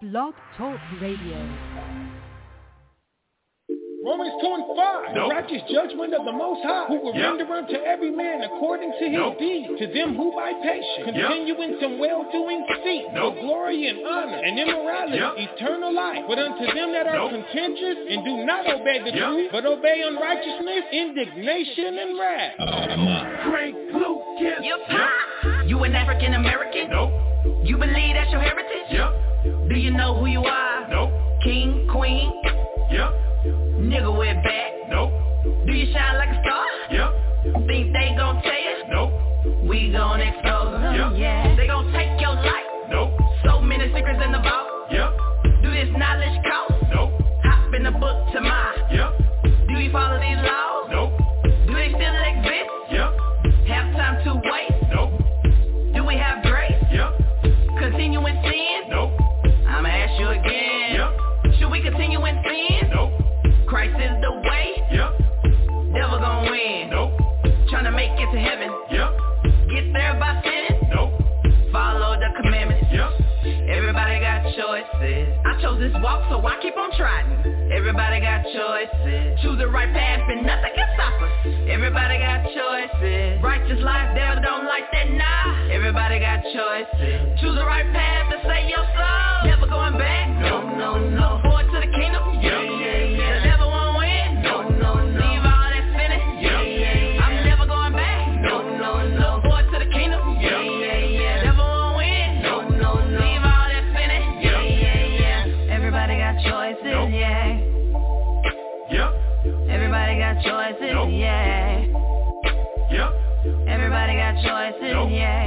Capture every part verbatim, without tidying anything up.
Blog Talk Radio. Romans two and five, nope. The righteous judgment of the Most High, who will yep. render unto every man according to his nope. deed. To them who by patience yep. continue in some well-doing seek nope. for glory and honor and immorality, yep. eternal life. But unto them that are nope. contentious and do not obey the yep. truth, but obey unrighteousness, indignation, and wrath. Uh, Frank Lucas. You pop. You an African American? Nope. You believe that's your heritage? Yep. Do you know who you are? Nope. King, queen? Yep. Nigga with back? Nope. Do you shine like a star? Yep. Think they gon' tell you? Nope. We gon' expose them, yep. yeah. They gon' take your life? Nope. So many secrets in the vault? Yep. Do this knowledge cost? Nope. Hop in the book to mine? Yep. Do you follow these laws? Nope. Do they still exist? Yep. Have time to wait? Nope. Do we have grace? Yep. Continue in sin? Nope. I'ma ask you again. Yep. Should we continue in sin? Nope. Christ is the way? Yep. Devil gon' win? Nope. Tryna make it to heaven? Yep. Get there by sinning? Nope. Follow the commandments? Yep. Everybody got choices. I chose this walk, so I keep on trying. Everybody got choices. Choose the right path and nothing can stop us. Everybody got choices. Righteous life, devil don't like that, nah. Everybody got choices. Choose the right path to save your soul. Never going back. No, no, no. Forward to the kingdom. Yeah, yeah, yeah. The devil won't win. No, no, no. Leave all that sinning. Yeah, yeah, yeah. I'm never going back. No, no, no. Forward to the kingdom. Yeah, yeah, yeah. The devil won't win. No, no, no. Leave all that sinning. Yeah, yeah, yeah. Everybody got choices. Nope. Yeah. Yep. Everybody got choices. Nope. Yeah. Yep. Everybody got choices. Nope. Yeah.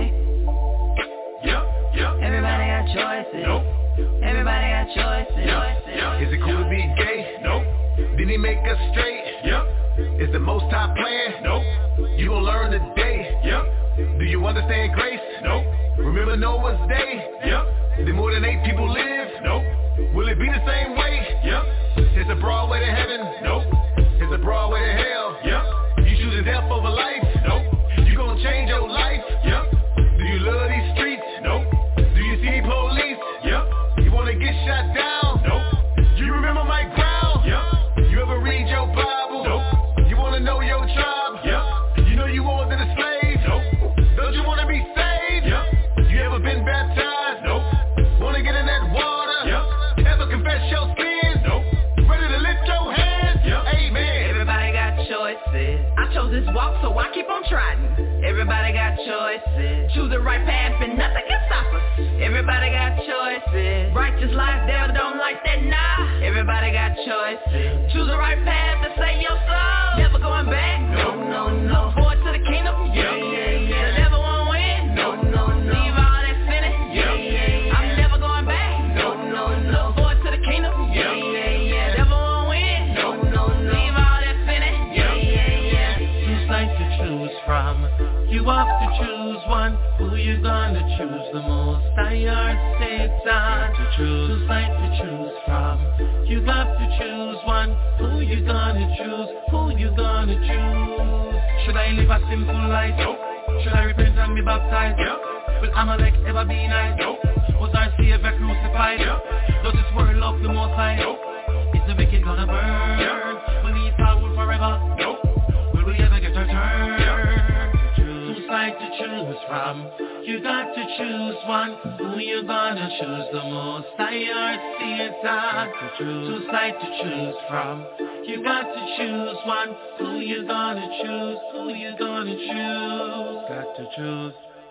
Yep. Yep. Everybody got choices. Nope. Everybody got choices. Yep. Yep. Is it cool to be gay? Nope. Didn't he make us straight? Yep. Is the most high plan? Nope. You gon' learn today. Yep. Do you understand grace? Nope. Remember Noah's day? Yep. Did more than eight people live? Nope. Will it be the same way? Yep. It's a broad way to heaven. Nope. It's a broad way to hell. Yep. You choosing death over life? Nope. You gon' change your life? Yep. Do you love these streets? Nope. Do you see police? Yep. You wanna get shot down? Nope. You remember Mike Brown? Yep. You ever read your Bible? Nope. You wanna know your tribe? Yep. You know you more than a slave? Nope. Don't you wanna be saved? Yep. You ever been baptized? Nope. Wanna get in that water? Yep. Ever confess your sins? Nope. Ready to lift your hands? Yep. Amen. Everybody got choices. I chose this walk, so I keep on trying. Everybody got choices. Choose the right path and nothing can stop us. Everybody got choices. Righteous life, devil don't like that, nah. Everybody got choices. Choose the right path to save your soul. Never going back. No, no, no. Forward to the kingdom. Yeah, yeah, yeah. The devil won't win. No, no, no. Leave all that sinning. Yeah, yeah, yeah. I'm never going back. No, no, no. Forward to the kingdom. Yeah, yeah, yeah. The devil won't win. No, no, no. Leave all that sinning. Yeah, yeah, yeah. Two sides to choose from. You have to choose one. Who you gonna choose the most? I heard Satan to choose. Two sides to choose from. You have to choose one. Who you gonna choose? Who you gonna choose? Should I live a simple life? Nope. Should I repent and be baptized? Yep. Will Amalek ever be nice? Nope. Was our Savior crucified? Yep. Does this world love the Most High? Nope. Is the wicked gonna burn? Yep. Will we fall forever? Nope. Will we ever get our turn? Yep. Two sides to choose from. You got to choose one. Who you gonna choose the most? I heard Satan to choose. Two sides to choose from. You got to choose one. Who you gonna choose? Who you gonna choose? Got to choose.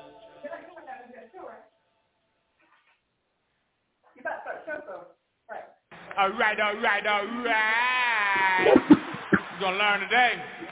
All right, all right, all right. We're gonna learn today.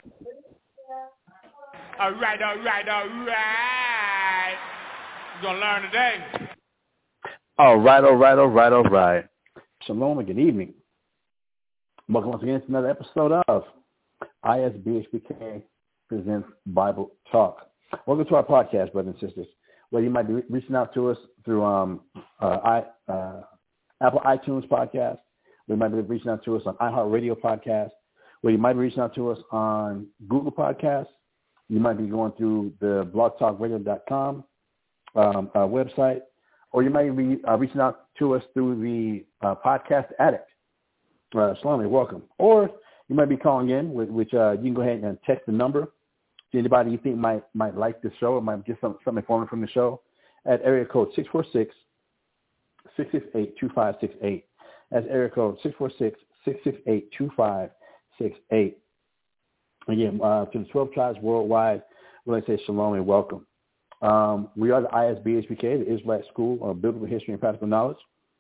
All right, all right, all right. We're gonna learn today. All right, all right, all right, all right. Shalom and good evening. Welcome once again to another episode of I S B H P K Presents Bible Talk. Welcome to our podcast, brothers and sisters, where you might be reaching out to us through um, uh, I, uh, Apple iTunes podcast, where you might be reaching out to us on iHeartRadio podcast, where you might be reaching out to us on Google Podcasts. You might be going through the blog talk radio dot com um, uh, website. or you might be uh, reaching out to us through the uh, Podcast Addict. Uh, Salome, welcome. Or you might be calling in, which, which uh, you can go ahead and text the number to anybody you think might might like the show or might get some, some information from the show at area code six four six, six six eight, two five six eight. That's area code six four six, six six eight, two five six eight. Again, uh, to the twelve tribes worldwide, we'd like to say shalom and welcome. Um, we are the I S B H P K, the Israelite School of Biblical History and Practical Knowledge.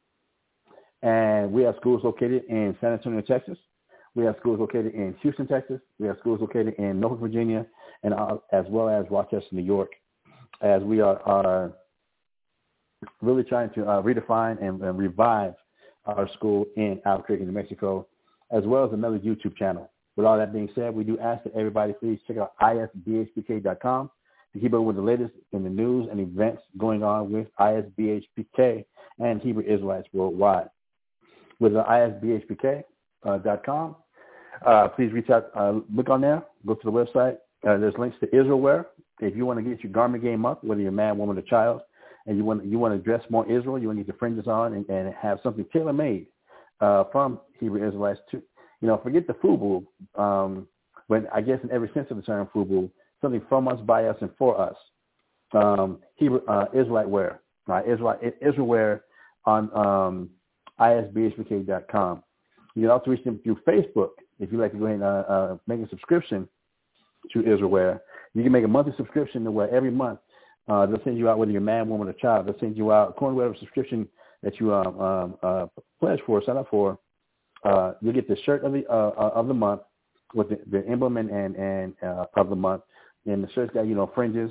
And we have schools located in San Antonio, Texas. We have schools located in Houston, Texas. We have schools located in Norfolk, Virginia, and uh, as well as Rochester, New York, as we are, are really trying to uh, redefine and, and revive our school in Albuquerque, New Mexico, as well as another YouTube channel. With all that being said, we do ask that everybody please check out I S B H P K dot com to keep up with the latest in the news and events going on with I S B H P K and Hebrew Israelites worldwide. With the I S B H P K dot com, uh, please reach out, uh, look on there, go to the website. Uh, there's links to Israelwear. If you want to get your garment game up, whether you're a man, woman, or child, and you want you want to dress more Israel, you want to get your fringes on and, and have something tailor-made uh, from Hebrew Israelites to, you know, forget the FUBU, um, when I guess in every sense of the term FUBU, something from us, by us, and for us. Um, Hebrew uh, Israelite wear, right? Israelite Israel wear on um, I S B H P K dot com. You can also reach them through Facebook if you'd like to go ahead and uh, uh, make a subscription to Israelwear. You can make a monthly subscription to where every month uh, they'll send you out, whether you're a man, woman, or child. They'll send you out according to whatever subscription that you um, um, uh, pledge for, sign up for. Uh, you'll get the shirt of the uh, of the month with the, the emblem and and, and uh, of the month, and the shirt's got, you know, fringes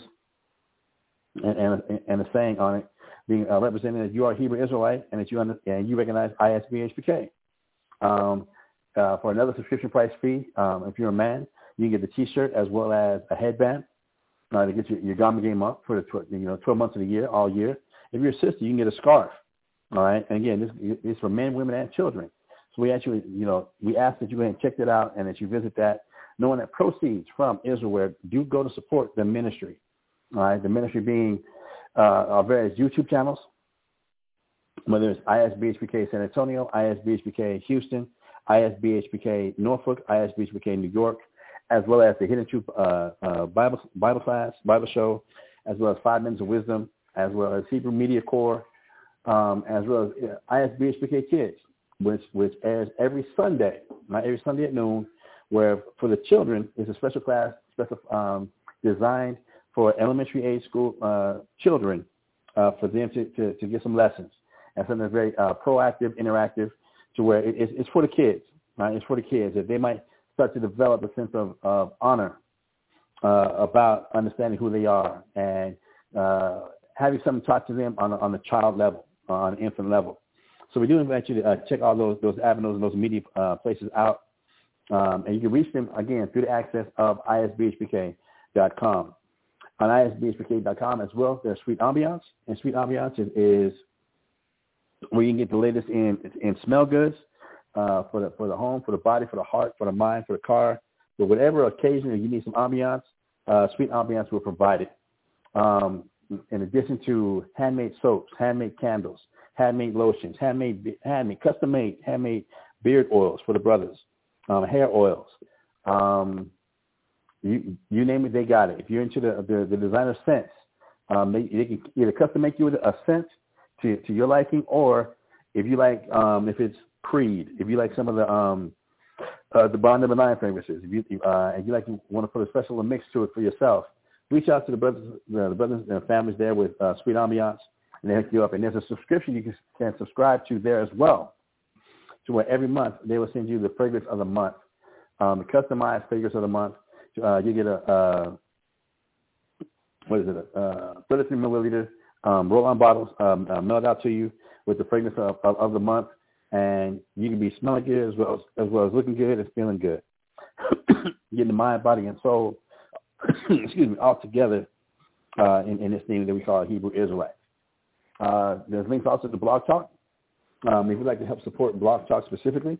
and and, and a saying on it, being uh, represented that you are a Hebrew Israelite and that you under, and you recognize I S B H P K. Um, uh, for another subscription price fee, um, if you're a man, you can get the T-shirt as well as a headband uh, to get your, your garment game up for the tw- you know twelve months of the year, all year. If you're a sister, you can get a scarf. All right, and again, this is for men, women, and children. So we actually, you know, we ask that you go ahead and check that out and that you visit that, knowing that proceeds from Israelwear do go to support the ministry. All right, the ministry being uh, our various YouTube channels, whether it's I S B H P K San Antonio, I S B H P K Houston, I S B H P K Norfolk, I S B H P K New York, as well as the Hidden Truth uh, uh, Bible Bible class, Bible show, as well as Five Minutes of Wisdom, as well as Hebrew Media Corps, um, as well as uh, I S B H P K Kids, which which airs every Sunday, not every Sunday at noon, where for the children it's a special class, special um, designed for elementary age school uh, children uh, for them to, to, to get some lessons. And something that's very uh, proactive, interactive, to where it, it's, it's for the kids, right? It's for the kids that they might start to develop a sense of, of honor uh, about understanding who they are and uh, having something taught to them on a, on a child level, on an infant level. So we do invite you to uh, check all those those avenues and those media uh, places out, um, and you can reach them again through the access of I S B H P K dot com. On I S B H P K dot com as well, there's Sweet Ambiance, and Sweet Ambiance is, is where you can get the latest in in smell goods uh, for the for the home, for the body, for the heart, for the mind, for the car, for whatever occasion you need some ambiance. Uh, Sweet Ambiance will provide it. Um, in addition to handmade soaps, handmade candles, handmade lotions, handmade, handmade, custom-made, handmade beard oils for the brothers, um, hair oils. Um, you you name it, they got it. If you're into the the, the designer scents, um, they, they can either custom make you a scent to, to your liking, or if you like, um, if it's Creed, if you like some of the um, uh, the Bond Number Nine fragrances, if you uh, and you like to want to put a special mix to it for yourself, reach out to the brothers, the, the brothers and families there with uh, Sweet Ambiance, and they hook you up. And there's a subscription you can, can subscribe to there as well, to where every month they will send you the fragrance of the month, um, the customized fragrance of the month. Uh, you get a uh, what is it? A uh, thirty-three milliliter um, roll-on bottles um, uh, mailed out to you with the fragrance of, of, of the month, and you can be smelling good as well as, as well as looking good and feeling good, getting the mind, body, and soul, excuse me, all together uh, in, in this thing that we call Hebrew Israelite. Uh, there's links also to Blog Talk. Um, if you'd like to help support Blog Talk specifically,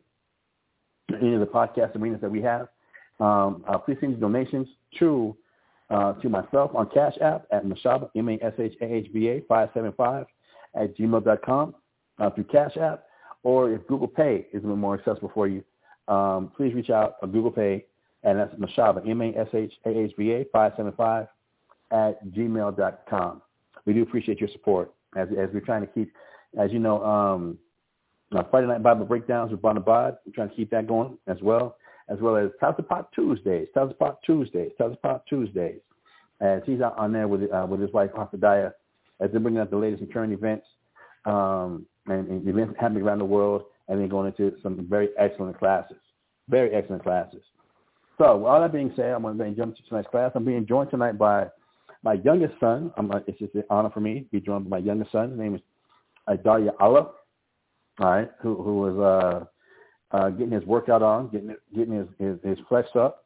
any of the podcast arenas that we have, um, uh, please send your donations to uh, to myself on Cash App at Mashaba, M A S H A H B A five seven five, at gmail dot com uh, through Cash App, or if Google Pay is a little more accessible for you, um, please reach out on Google Pay, and that's Mashaba, M A S H A H B A five seven five at gmail dot com. We do appreciate your support as as we're trying to keep, as you know, um, uh, Friday Night Bible Breakdowns with Bonabad. We're trying to keep that going as well, as well as Tazapot Tuesdays, Tazapot Tuesdays, Tazapot Tuesdays. As he's out on there with uh, with his wife, Hafidaya, as they're bringing up the latest and current events um, and, and events happening around the world, and then going into some very excellent classes, very excellent classes. So, with all that being said, I'm going to jump to tonight's class. I'm being joined tonight by my youngest son. I'm, it's just an honor for me to be joined by my youngest son. His name is uh, Daria Allah, all right, who, who was uh, uh, getting his workout on, getting getting his, his, his flex up.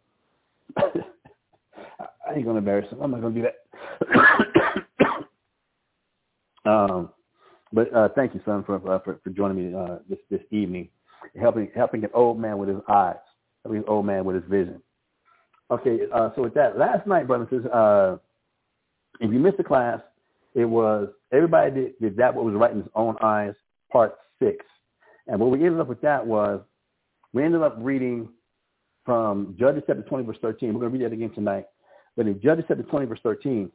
I ain't going to embarrass him. I'm not going to do that. um, but uh, thank you, son, for, uh, for for joining me uh, this this evening, helping helping an old man with his eyes, helping an old man with his vision. Okay, uh, so with that, last night, brothers and sisters, uh, if you missed the class, it was everybody did, did that what was right in his own eyes, part six. And what we ended up with that was we ended up reading from Judges chapter twenty, verse thirteen. We're going to read that again tonight. But in Judges chapter twenty, verse thirteen,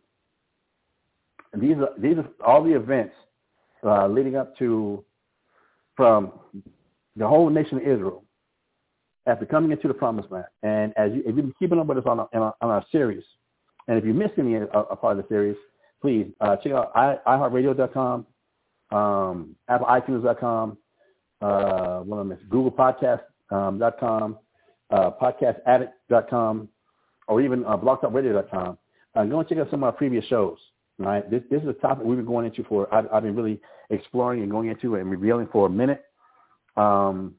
and these are these are all the events uh, leading up to from the whole nation of Israel after coming into the Promised Land. And as you, if you've been keeping up with us on our, on our, on our series, and if you missed any a, a part of the series, please uh, check out i heart radio dot com, um, Apple iTunes dot com, uh, what am I Google Podcast um, dot com, uh, Podcast Addict dot com. Or even uh, blog talk radio dot com. Uh, go and check out some of our previous shows. Right, this this is a topic we've been going into for. I've, I've been really exploring and going into and revealing for a minute. Um,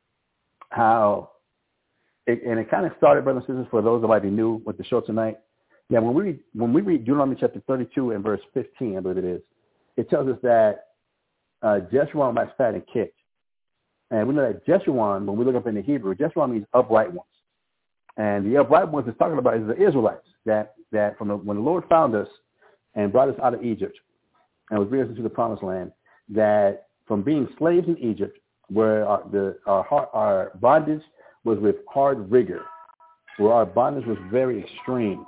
how, it, and it kind of started, brothers and sisters, for those that might be new with the show tonight. Yeah, when we read, when we read Deuteronomy chapter thirty-two and verse fifteen, I believe it is, it tells us that uh, Jeshurun waxed fat and kicked, and we know that Jeshurun, when we look up in the Hebrew, Jeshurun means upright ones. And the upright ones it's talking about is the Israelites, that, that from the, when the Lord found us and brought us out of Egypt and was bringing us into the Promised Land, that from being slaves in Egypt, where our, the, our, our bondage was with hard rigor, where our bondage was very extreme,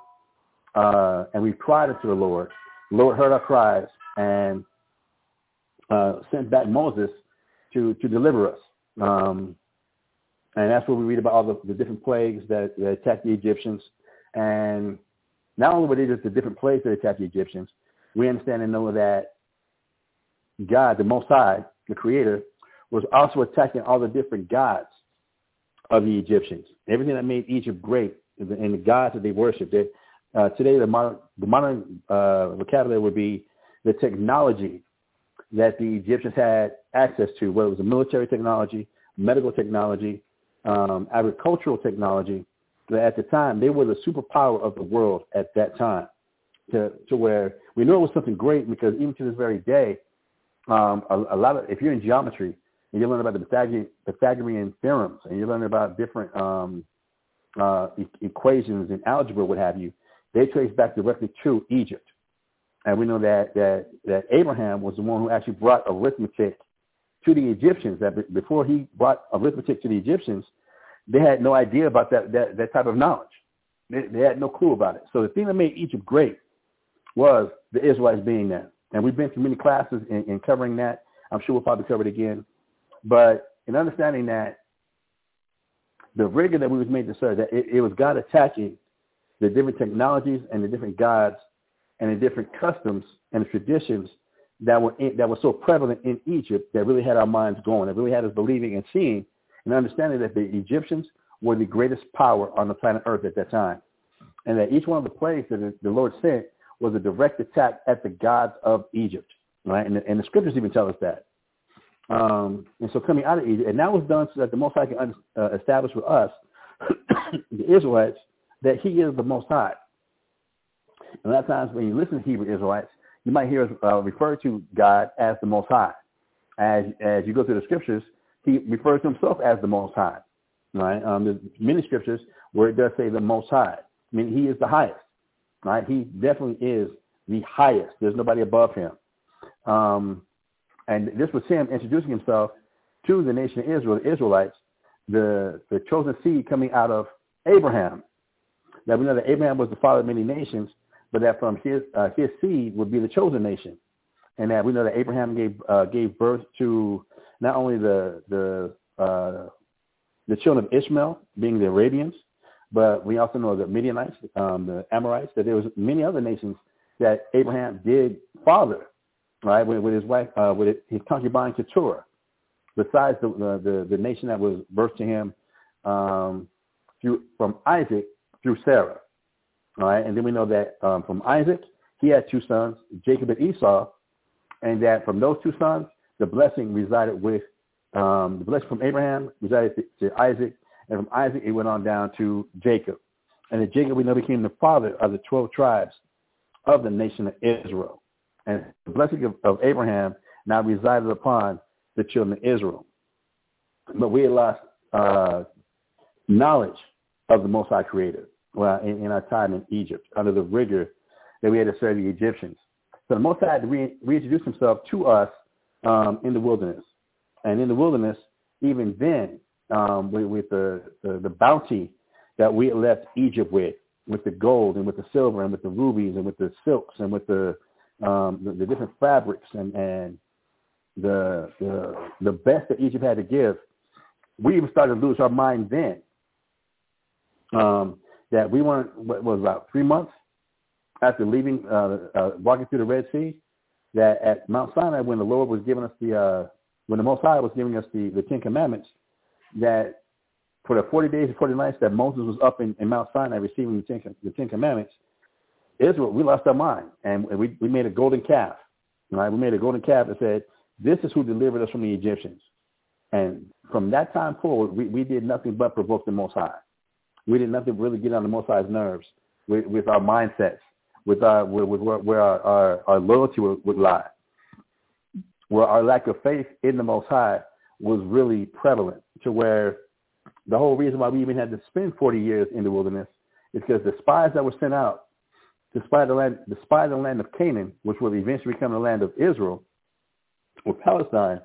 uh, and we cried unto the Lord. The Lord heard our cries and uh, sent back Moses to, to deliver us. Um, And that's where we read about all the, the different plagues that, that attacked the Egyptians. And not only were they just the different plagues that attacked the Egyptians, we understand and know that God, the Most High, the Creator, was also attacking all the different gods of the Egyptians. Everything that made Egypt great and the gods that they worshipped. They, uh, today, the modern, the modern uh, vocabulary would be the technology that the Egyptians had access to, whether it was a military technology, medical technology, um, agricultural technology. That at the time, they were the superpower of the world at that time, to, to where we know it was something great, because even to this very day, um, a, a lot of, if you're in geometry and you learn about the Pythagorean, Pythagorean theorems, and you learn about different um, uh, e- equations in algebra, what have you, they trace back directly to Egypt. And we know that, that, that Abraham was the one who actually brought arithmetic to the Egyptians. That before he brought arithmetic to the Egyptians, they had no idea about that, that, that type of knowledge. They, they had no clue about it. So the thing that made Egypt great was the Israelites being there. And we've been through many classes in, in covering that. I'm sure we'll probably cover it again. But in understanding that the rigor that we was made to serve, that it, it was God attacking the different technologies and the different gods and the different customs and the traditions that were in, that were so prevalent in Egypt, that really had our minds going, that really had us believing and seeing and understanding that the Egyptians were the greatest power on the planet Earth at that time, and that each one of the plagues that the Lord sent was a direct attack at the gods of Egypt, right? And the, and the scriptures even tell us that. Um, and so coming out of Egypt, and that was done so that the Most High can uh, establish with us, the Israelites, that He is the Most High. And a lot of times when you listen to Hebrew Israelites, you might hear us uh, refer to God as the Most High. As as you go through the scriptures, He refers to Himself as the Most High. Right? Um, there's many scriptures where it does say the Most High. I mean, He is the highest. Right? He definitely is the highest. There's nobody above Him. Um, And this was him introducing himself to the nation of Israel, the Israelites, the, the chosen seed coming out of Abraham. Now, we know that Abraham was the father of many nations, but that from his uh, his seed would be the chosen nation. And that we know that Abraham gave uh, gave birth to not only the the uh, the children of Ishmael, being the Arabians, but we also know the Midianites, um, the Amorites, that there was many other nations that Abraham did father, right, with, with his wife, uh, with his concubine Keturah, besides the, the the nation that was birthed to him um, through from Isaac through Sarah, all right, and then we know that um, from Isaac he had two sons, Jacob and Esau, and that from those two sons the blessing resided with um, the blessing from Abraham resided to, to Isaac, and from Isaac it went on down to Jacob, and then Jacob we know became the father of the twelve tribes of the nation of Israel. And the blessing of, of Abraham now resided upon the children of Israel. But we had lost uh, knowledge of the Most High Creator well, in, in our time in Egypt, under the rigor that we had to serve the Egyptians. So the Most High had to re- reintroduce himself to us um, in the wilderness. And in the wilderness, even then, um, with, with the, the, the bounty that we had left Egypt with, with the gold and with the silver and with the rubies and with the silks and with the um, the, the different fabrics and, and the, the the best that Egypt had to give, we even started to lose our mind then. Um, that we weren't, what was about three months after leaving, uh, uh, walking through the Red Sea, that at Mount Sinai, when the Lord was giving us the, uh, when the Most High was giving us the, the Ten Commandments, that for the forty days and forty nights that Moses was up in, in Mount Sinai receiving the Ten, the Ten Commandments, Israel, we lost our mind, and we, we made a golden calf. Right? We made a golden calf that said, this is who delivered us from the Egyptians. And from that time forward, we, we did nothing but provoke the Most High. We did nothing but really get on the Most High's nerves with, with our mindsets, with our with, with where, where our, our, our loyalty would, would lie, where our lack of faith in the Most High was really prevalent, to where the whole reason why we even had to spend forty years in the wilderness is because the spies that were sent out to spy the land, to spy the land of Canaan, which would eventually become the land of Israel or Palestine,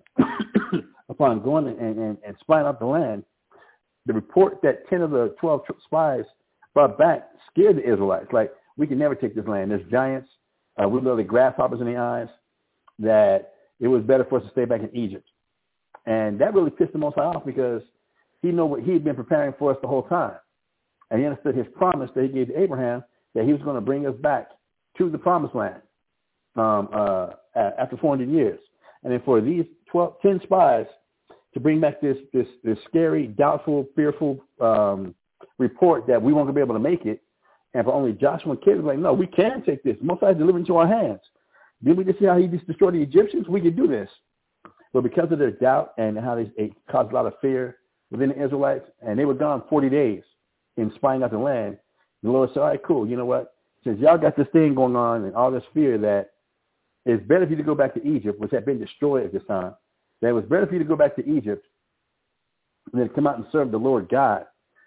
upon going and, and, and spying out the land, the report that ten of the twelve spies brought back scared the Israelites. Like, we can never take this land. There's giants. Uh, we literally grasshoppers in the eyes. That it was better for us to stay back in Egypt. And that really pissed the Most High off, because he knew what he had been preparing for us the whole time. And he understood his promise that he gave to Abraham, that he was going to bring us back to the promised land um, uh, after four hundred years. And then for these twelve, ten spies to bring back this this, this scary, doubtful, fearful um, report that we weren't going to be able to make it, and for only Joshua and Caleb, like, no, we can take this. Most High delivered into our hands. Didn't we just see how he just destroyed the Egyptians? We can do this. But because of their doubt and how they, it caused a lot of fear within the Israelites, and they were gone forty days in spying out the land, the Lord said, all right, cool, you know what? Since y'all got this thing going on and all this fear, that it's better for you to go back to Egypt, which had been destroyed at this time, that it was better for you to go back to Egypt and then come out and serve the Lord God,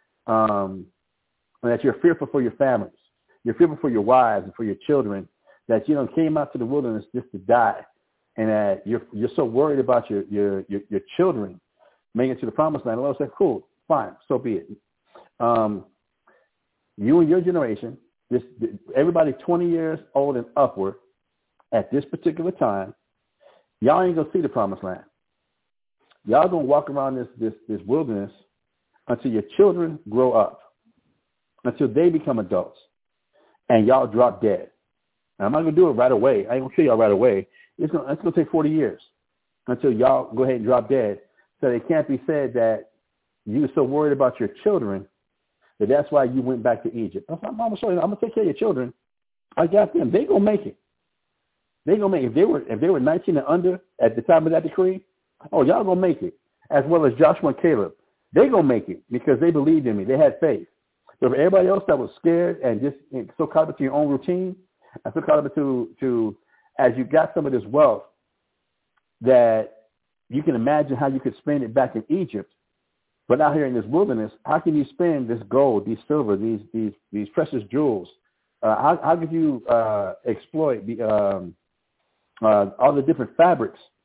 um, and that you're fearful for your families. You're fearful for your wives and for your children, that you know came out to the wilderness just to die, and that you're you're so worried about your your your, your children making it to the promised land. The Lord said, cool, fine, so be it. Um, you and your generation, this everybody twenty years old and upward at this particular time, y'all ain't gonna see the promised land. Y'all gonna walk around this this this wilderness until your children grow up, until they become adults, and y'all drop dead. And I'm not gonna do it right away. I ain't gonna show y'all right away. It's gonna it's gonna take forty years until y'all go ahead and drop dead. So it can't be said that you were so worried about your children that that's why you went back to Egypt. I'm, I'm gonna show you. I'm gonna take care of your children. I got them. They gonna make it. They gonna make it. If they were if they were nineteen and under at the time of that decree, oh, y'all gonna make it. As well as Joshua and Caleb, they gonna make it because they believed in me. They had faith. So for everybody else that was scared and just so caught up to your own routine, and so caught up to to as you got some of this wealth, that you can imagine how you could spend it back in Egypt, but out here in this wilderness, how can you spend this gold, these silver, these these these precious jewels? Uh, how how could you uh, exploit the um, uh, all the different fabrics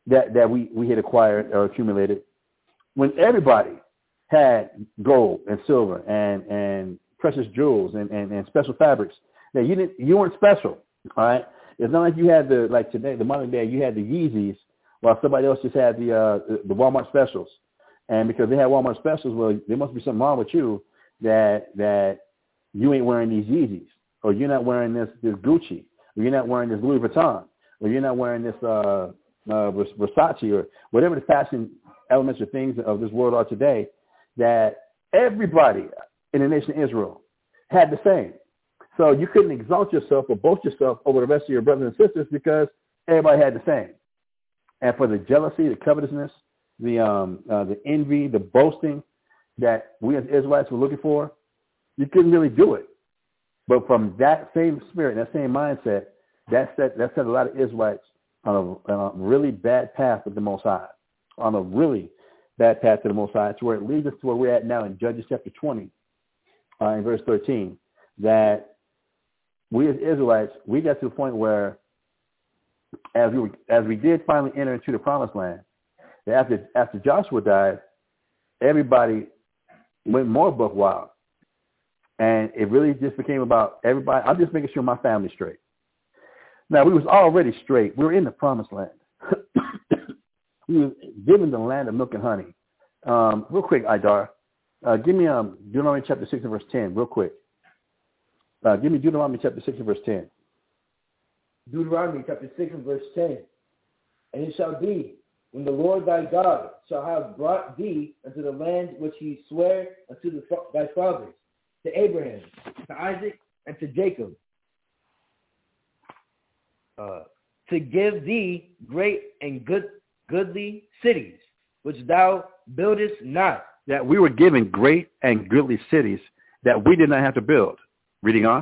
that, that we, we had acquired or accumulated, when everybody had gold and silver and, and precious jewels and, and, and special fabrics, that you didn't, you weren't special, all right? It's not like you had the, like today, the modern day, you had the Yeezys while somebody else just had the, uh, the Walmart specials. And because they had Walmart specials, well, there must be something wrong with you that, that you ain't wearing these Yeezys, or you're not wearing this, this Gucci, or you're not wearing this Louis Vuitton, or you're not wearing this, uh, uh, Versace, or whatever the fashion elements or things of this world are today, that everybody in the nation of Israel had the same. So you couldn't exalt yourself or boast yourself over the rest of your brothers and sisters because everybody had the same. And for the jealousy, the covetousness, the um, uh, the envy, the boasting that we as Israelites were looking for, you couldn't really do it. But from that same spirit, that same mindset, that set, that set a lot of Israelites on a, on a really bad path with the Most High, on a really bad path to the Most High, to where it leads us to where we're at now in Judges chapter twenty, uh, in verse thirteen, that we as Israelites, we got to the point where as we were, as we did finally enter into the promised land, that after after Joshua died, everybody went more buck wild. And it really just became about everybody. I'm just making sure my family's straight. Now, we was already straight. We were in the promised land. We were given the land of milk and honey. Um, real quick, Idar, uh, give me um, Deuteronomy chapter six and verse ten, real quick. Uh, give me Deuteronomy chapter six and verse ten. Deuteronomy chapter six and verse ten. And it shall be, when the Lord thy God shall have brought thee unto the land which he sware unto the, thy fathers, to Abraham, to Isaac, and to Jacob, uh, to give thee great and good goodly cities, which thou buildest not. That we were given great and goodly cities that we did not have to build. Reading on.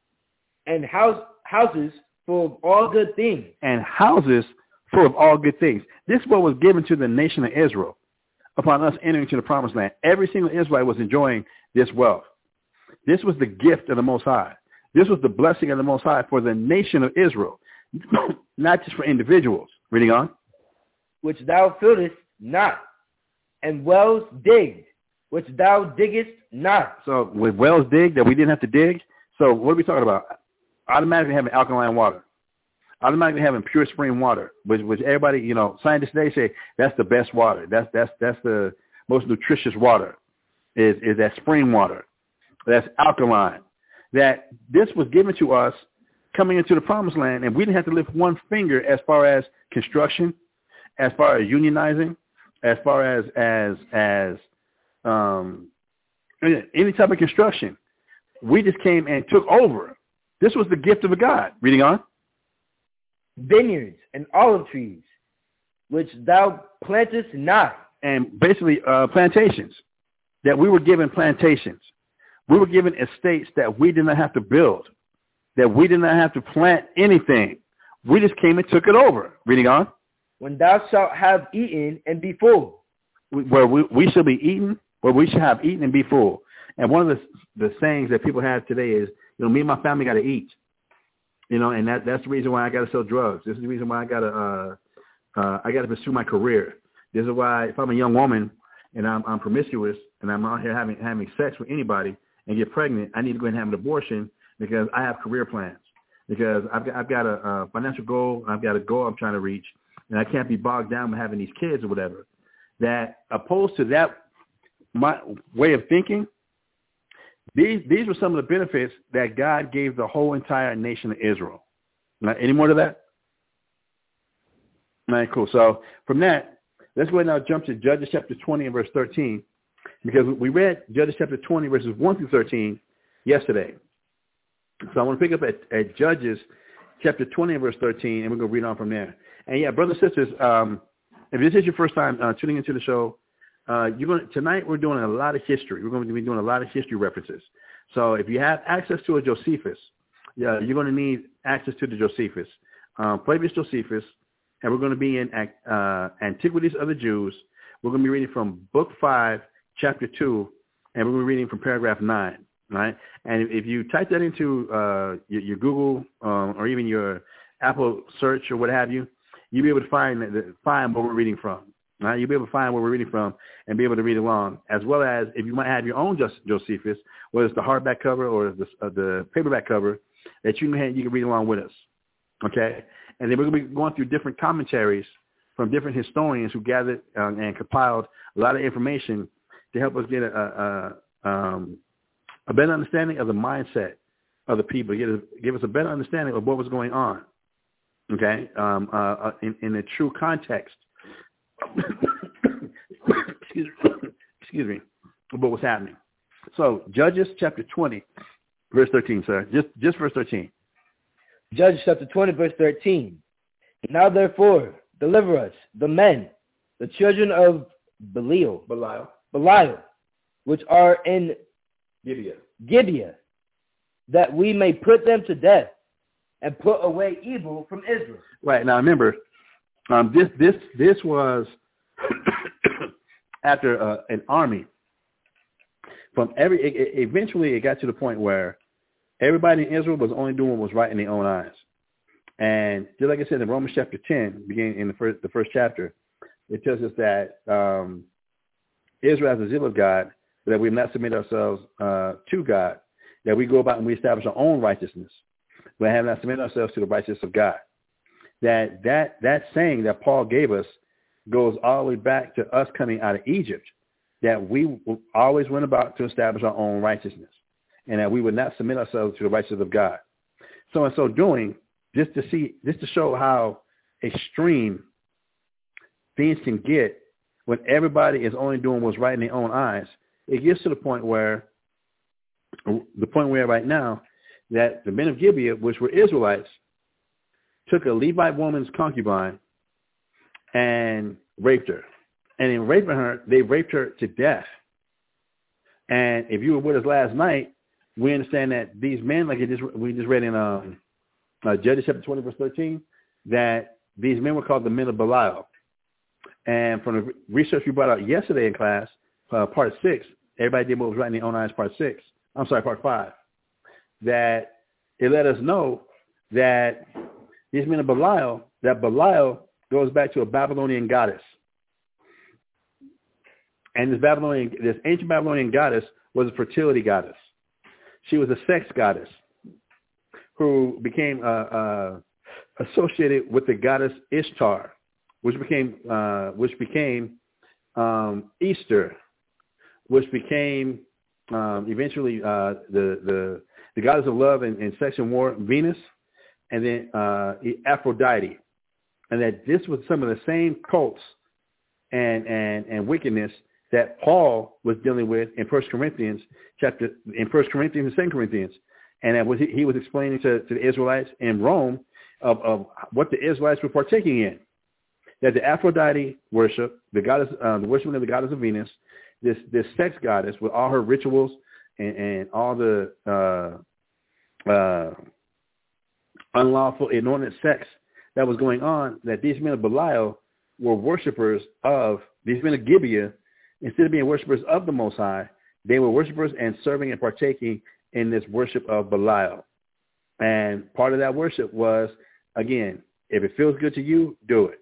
And house, houses full of all good things. And houses full of all good things. This is what was given to the nation of Israel upon us entering into the promised land. Every single Israelite was enjoying this wealth. This was the gift of the Most High. This was the blessing of the Most High for the nation of Israel, not just for individuals. Reading on. Which thou fillest not, and wells digged, which thou diggest not. So with wells digged that we didn't have to dig. So what are we talking about? Automatically having alkaline water. Automatically having pure spring water, which, which everybody, you know, scientists today say that's the best water. That's that's that's the most nutritious water, is is that spring water. That's alkaline. That this was given to us coming into the promised land, and we didn't have to lift one finger as far as construction, as far as unionizing, as far as as as um, any type of construction. We just came and took over. This was the gift of a God. Reading on. Vineyards and olive trees, which thou plantest not. And basically uh, plantations, that we were given plantations. We were given estates that we did not have to build, that we did not have to plant anything. We just came and took it over. Reading on. When thou shalt have eaten and be full. Where we, we shall be eaten, where we shall have eaten and be full. And one of the the sayings that people have today is, you know, me and my family got to eat. You know, and that that's the reason why I got to sell drugs. This is the reason why I got to uh, uh, I got to pursue my career. This is why if I'm a young woman and I'm, I'm promiscuous and I'm out here having having sex with anybody and get pregnant, I need to go ahead and have an abortion because I have career plans. Because I've got I've got a, a financial goal, I've got a goal I'm trying to reach, and I can't be bogged down with having these kids or whatever. That opposed to that my way of thinking, these these were some of the benefits that God gave the whole entire nation of Israel. Now, any more to that? All right, cool. So from that, let's go ahead and now jump to Judges chapter twenty and verse thirteen, because we read Judges chapter twenty verses one through thirteen yesterday. So I want to pick up at, at Judges chapter twenty and verse thirteen, and we're going to read on from there. And yeah, brothers and sisters, um, if this is your first time uh, tuning into the show, uh, you're going to, tonight we're doing a lot of history. We're going to be doing a lot of history references. So if you have access to a Josephus, yeah, you're going to need access to the Josephus, um, Flavius Josephus, and we're going to be in uh, Antiquities of the Jews. We're going to be reading from Book five, Chapter two, and we're going to be reading from paragraph nine. Right, and if you type that into uh, your, your Google um, or even your Apple search or what have you, you'll be able to find find what we're reading from. Right? You'll be able to find where we're reading from and be able to read along, as well as if you might have your own Josephus, whether it's the hardback cover or the, uh, the paperback cover, that you can, you can read along with us. Okay? And then we're going to be going through different commentaries from different historians who gathered um, and compiled a lot of information to help us get a, a, a, um, a better understanding of the mindset of the people, give us, give us a better understanding of what was going on, okay, um, uh, in, in the true context, excuse, excuse me, of what was happening. So Judges chapter twenty, verse thirteen, sir, just, just verse thirteen. Judges chapter twenty, verse thirteen. Now therefore, deliver us, the men, the children of Belial, Belial, Belial, which are in Gibeah, Gibeah, that we may put them to death and put away evil from Israel. Right. Now remember, um, this this this was after uh, an army from every. It, it, eventually, it got to the point where everybody in Israel was only doing what was right in their own eyes. And just like I said in Romans chapter ten, beginning in the first the first chapter, it tells us that um, Israel has a zeal of God, but that we not submit ourselves uh, to God, that we go about and we establish our own righteousness, but have not submitted ourselves to the righteousness of God. That that that saying that Paul gave us goes all the way back to us coming out of Egypt, that we always went about to establish our own righteousness, and that we would not submit ourselves to the righteousness of God. So in so doing, just to see, just to show how extreme things can get when everybody is only doing what's right in their own eyes, it gets to the point where, the point we're at right now, that the men of Gibeah, which were Israelites, took a Levite woman's concubine and raped her. And in raping her, they raped her to death. And if you were with us last night, we understand that these men, like it just, we just read in um, uh, Judges chapter twenty, verse thirteen, that these men were called the men of Belial. And from the research we brought out yesterday in class, uh, part six, everybody did what was right in their own eyes, part six. I'm sorry, part five. That it let us know that these men of Belial, that Belial goes back to a Babylonian goddess. And this Babylonian, this ancient Babylonian goddess was a fertility goddess. She was a sex goddess who became uh, uh, associated with the goddess Ishtar, which became uh, which became um, Easter, which became um, eventually uh, the the the goddess of love and, and sex and war, Venus, and then uh, Aphrodite, and that this was some of the same cults and and and wickedness that Paul was dealing with in First Corinthians chapter in First Corinthians and Second Corinthians, and that was he was explaining to, to the Israelites in Rome of, of what the Israelites were partaking in. That the Aphrodite worship, the goddess, uh, the worship of the goddess of Venus, this this sex goddess with all her rituals and, and all the uh, uh, unlawful, inordinate sex that was going on, that these men of Belial were worshipers of, these men of Gibeah, instead of being worshipers of the Most High, they were worshipers and serving and partaking in this worship of Belial. And part of that worship was, again, if it feels good to you, do it.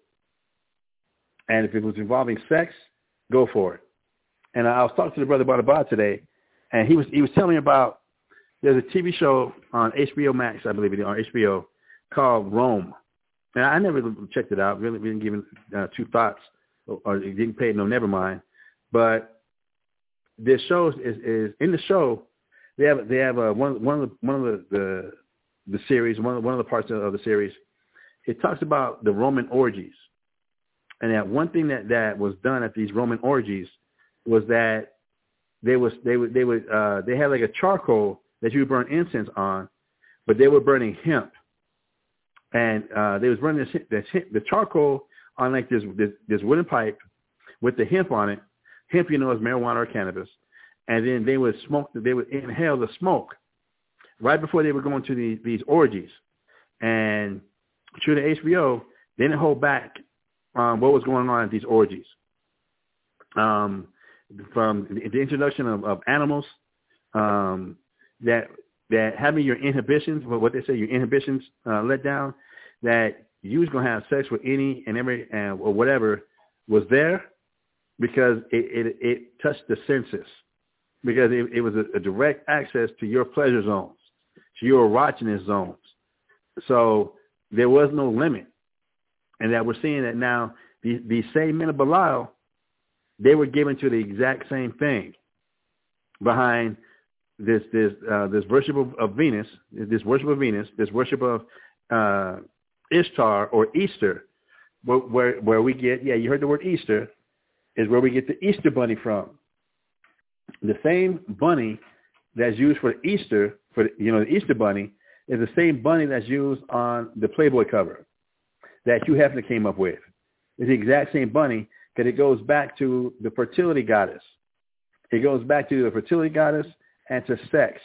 And if it was involving sex, go for it. And I was talking to the brother Barnabas today, and he was he was telling me about, there's a T V show on H B O Max, I believe it is, on H B O, called Rome. And I never checked it out, really didn't give it uh, two thoughts, or, or didn't pay it no never mind. But this show is, is in the show, they have they have uh, one one of the one of the the, the series, one of, one of the parts of, of the series, it talks about the Roman orgies. And that one thing that, that was done at these Roman orgies was that they was they would they would uh, they had like a charcoal that you would burn incense on, but they were burning hemp, and uh, they was burning this, this the charcoal on like this, this this wooden pipe with the hemp on it. Hemp, you know, is marijuana or cannabis, and then they would smoke. They would inhale the smoke right before they were going to these these orgies, and through the H B O, they didn't hold back Um, what was going on at these orgies, um, from the introduction of, of animals, um, that that having your inhibitions, what they say, your inhibitions uh, let down, that you was going to have sex with any and every and or whatever was there because it, it, it touched the senses, because it, it was a, a direct access to your pleasure zones, to your erogenous zones. So there was no limit. And that we're seeing that now these, these same men of Belial, they were given to the exact same thing behind this this uh, this worship of, of Venus, this worship of Venus, this worship of uh, Ishtar or Easter, where, where where we get, yeah, you heard the word Easter, is where we get the Easter bunny from. The same bunny that's used for Easter, for the, you know, the Easter bunny, is the same bunny that's used on the Playboy cover that Hugh Hefner came up with. It's the exact same bunny, because it goes back to the fertility goddess. It goes back to the fertility goddess and to sex.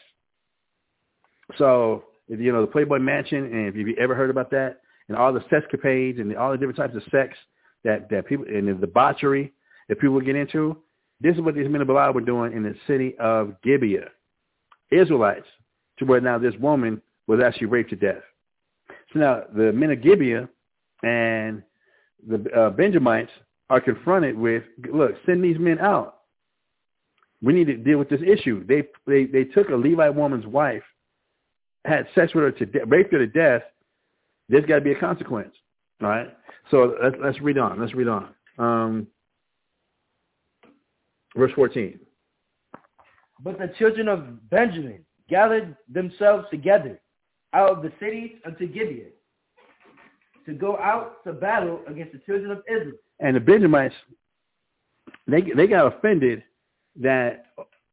So, you know, the Playboy Mansion, and if you've ever heard about that, and all the sexcapades and all the different types of sex that, that people, and the debauchery that people get into, this is what these men of Belial were doing in the city of Gibeah. Israelites, to where now this woman was actually raped to death. So now the men of Gibeah and the uh, Benjamites are confronted with, look, send these men out. We need to deal with this issue. They they they took a Levite woman's wife, had sex with her to de- raped her to death. There's got to be a consequence, all right? So let's let's read on. Let's read on. Um, verse fourteen. But the children of Benjamin gathered themselves together out of the cities unto Gibeah, to go out to battle against the children of Israel. And the Benjamites, they they got offended that,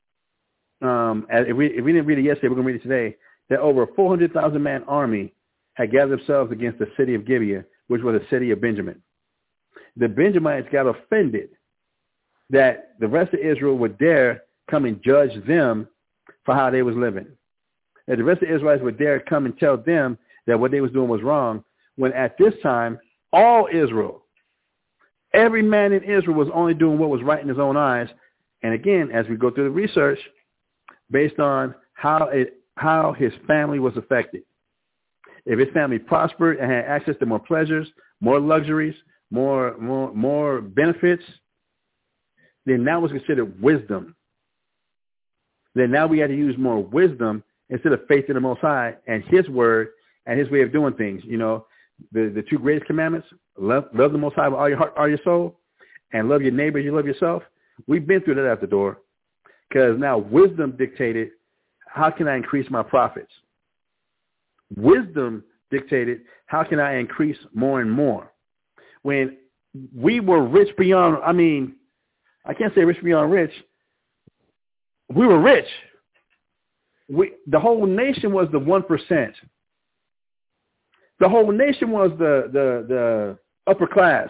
um, if we if we didn't read it yesterday, we're going to read it today, that over a four hundred thousand man army had gathered themselves against the city of Gibeah, which was the city of Benjamin. The Benjamites got offended that the rest of Israel would dare come and judge them for how they was living. That the rest of Israelites would dare come and tell them that what they was doing was wrong, when at this time, all Israel, every man in Israel was only doing what was right in his own eyes. And again, as we go through the research, based on how it, how his family was affected. If his family prospered and had access to more pleasures, more luxuries, more more more benefits, then that was considered wisdom. Then now we had to use more wisdom instead of faith in the Most High and his word and his way of doing things. You know, the, the two greatest commandments, love, love the Most High with all your heart, all your soul, and love your neighbor as you love yourself. We've been through that at the door, because now wisdom dictated, how can I increase my profits? Wisdom dictated, how can I increase more and more? When we were rich beyond, I mean, I can't say rich beyond rich. We were rich. We, the whole nation was the one percent. The whole nation was the, the, the upper class.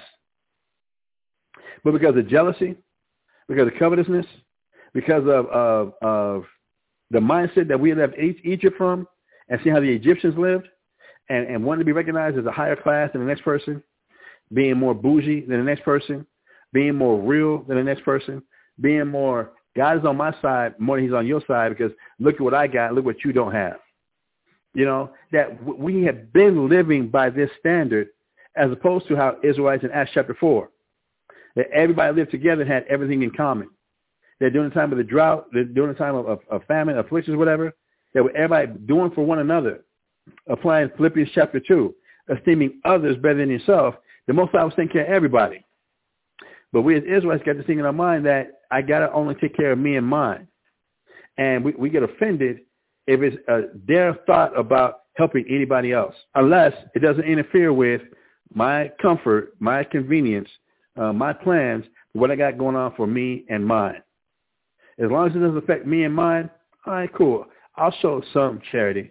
But because of jealousy, because of covetousness, because of, of, of the mindset that we left Egypt from, and see how the Egyptians lived, and, and wanted to be recognized as a higher class than the next person, being more bougie than the next person, being more real than the next person, being more, God is on my side more than he's on your side, because look at what I got, look what you don't have. You know, that we have been living by this standard, as opposed to how Israelites in Acts chapter four, that everybody lived together and had everything in common. That during the time of the drought, during the time of, of, of famine, afflictions, whatever, that what everybody doing for one another, applying Philippians chapter two, esteeming others better than yourself. The Most High was taking care of everybody. But we as Israelites got this thing in our mind that I got to only take care of me and mine. And we, we get offended if it's a dare thought about helping anybody else, unless it doesn't interfere with my comfort, my convenience, uh, my plans, what I got going on for me and mine. As long as it doesn't affect me and mine, all right, cool. I'll show some charity.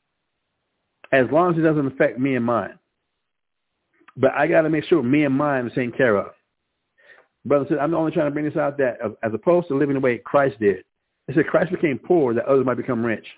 As long as it doesn't affect me and mine. But I got to make sure me and mine is taken care of. Brother, I'm only trying to bring this out that as opposed to living the way Christ did. It said Christ became poor that others might become rich.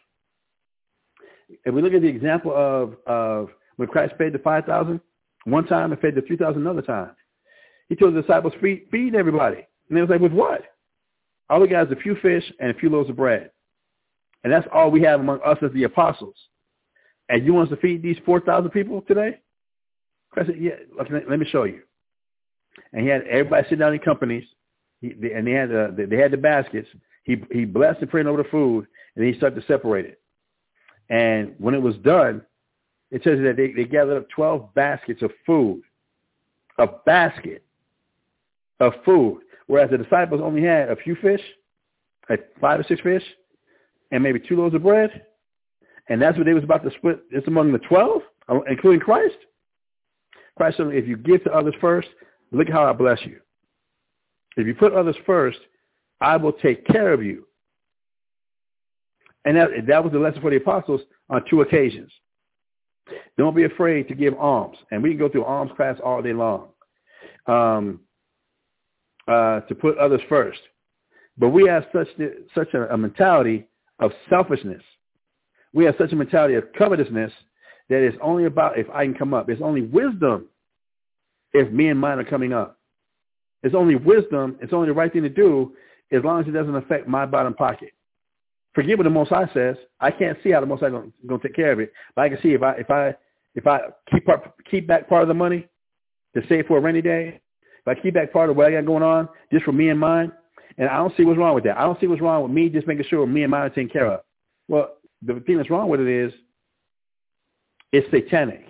If we look at the example of, of when Christ fed the five thousand one time and fed the three thousand another time, he told the disciples, feed, feed everybody. And they was like, with what? All we got is a few fish and a few loaves of bread. And that's all we have among us as the apostles. And you want us to feed these four thousand people today? Christ said, yeah, look, let, let me show you. And he had everybody sit down in companies, he, they, and they had uh, they had the baskets. He he blessed and prayed over the food, and then he started to separate it. And when it was done, it says that they, they gathered up twelve baskets of food, a basket of food, whereas the disciples only had a few fish, like five or six fish, and maybe two loaves of bread. And that's what they was about to split. It's among the twelve, including Christ. Christ said, if you give to others first, look how I bless you. If you put others first, I will take care of you. And that, that was the lesson for the apostles on two occasions. Don't be afraid to give alms. And we can go through alms class all day long. Um, uh, to put others first. But we have such, such a, a mentality of selfishness. We have such a mentality of covetousness that it's only about if I can come up. It's only wisdom if me and mine are coming up. It's only wisdom. It's only the right thing to do as long as it doesn't affect my bottom pocket. Forget what the Most High says. I can't see how the Most High is going to take care of it, but I can see if I if I if I keep part, keep back part of the money to save for a rainy day. If I keep back part of what I got going on just for me and mine, and I don't see what's wrong with that. I don't see what's wrong with me just making sure me and mine are taken care of. Well, the thing that's wrong with it is it's satanic.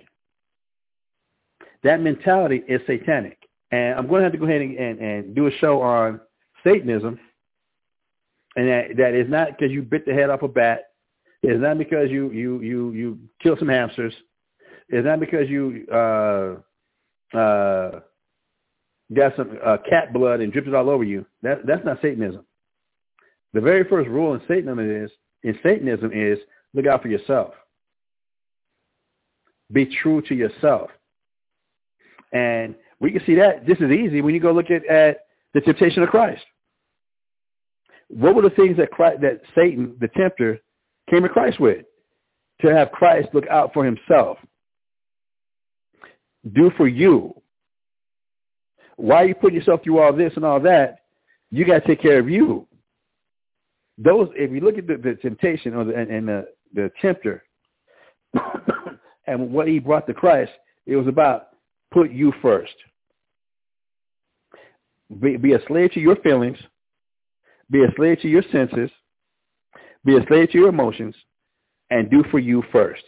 That mentality is satanic. And I'm going to have to go ahead and, and, and do a show on Satanism. And that, that is not because you bit the head off a bat. It's not because you, you, you, you killed some hamsters. It's not because you uh, uh, got some uh, cat blood and dripped it all over you. That, that's not Satanism. The very first rule in Satanism is, in Satanism is look out for yourself. Be true to yourself. And we can see that just as easy when you go look at, at the temptation of Christ. What were the things that Christ, that Satan, the tempter, came to Christ with? To have Christ look out for himself. Do for you. Why are you putting yourself through all this and all that? You got to take care of you. Those, if you look at the, the temptation or the, and, and the, the tempter and what he brought to Christ, it was about put you first. Be, be a slave to your feelings. Be a slave to your senses. Be a slave to your emotions. And do for you first.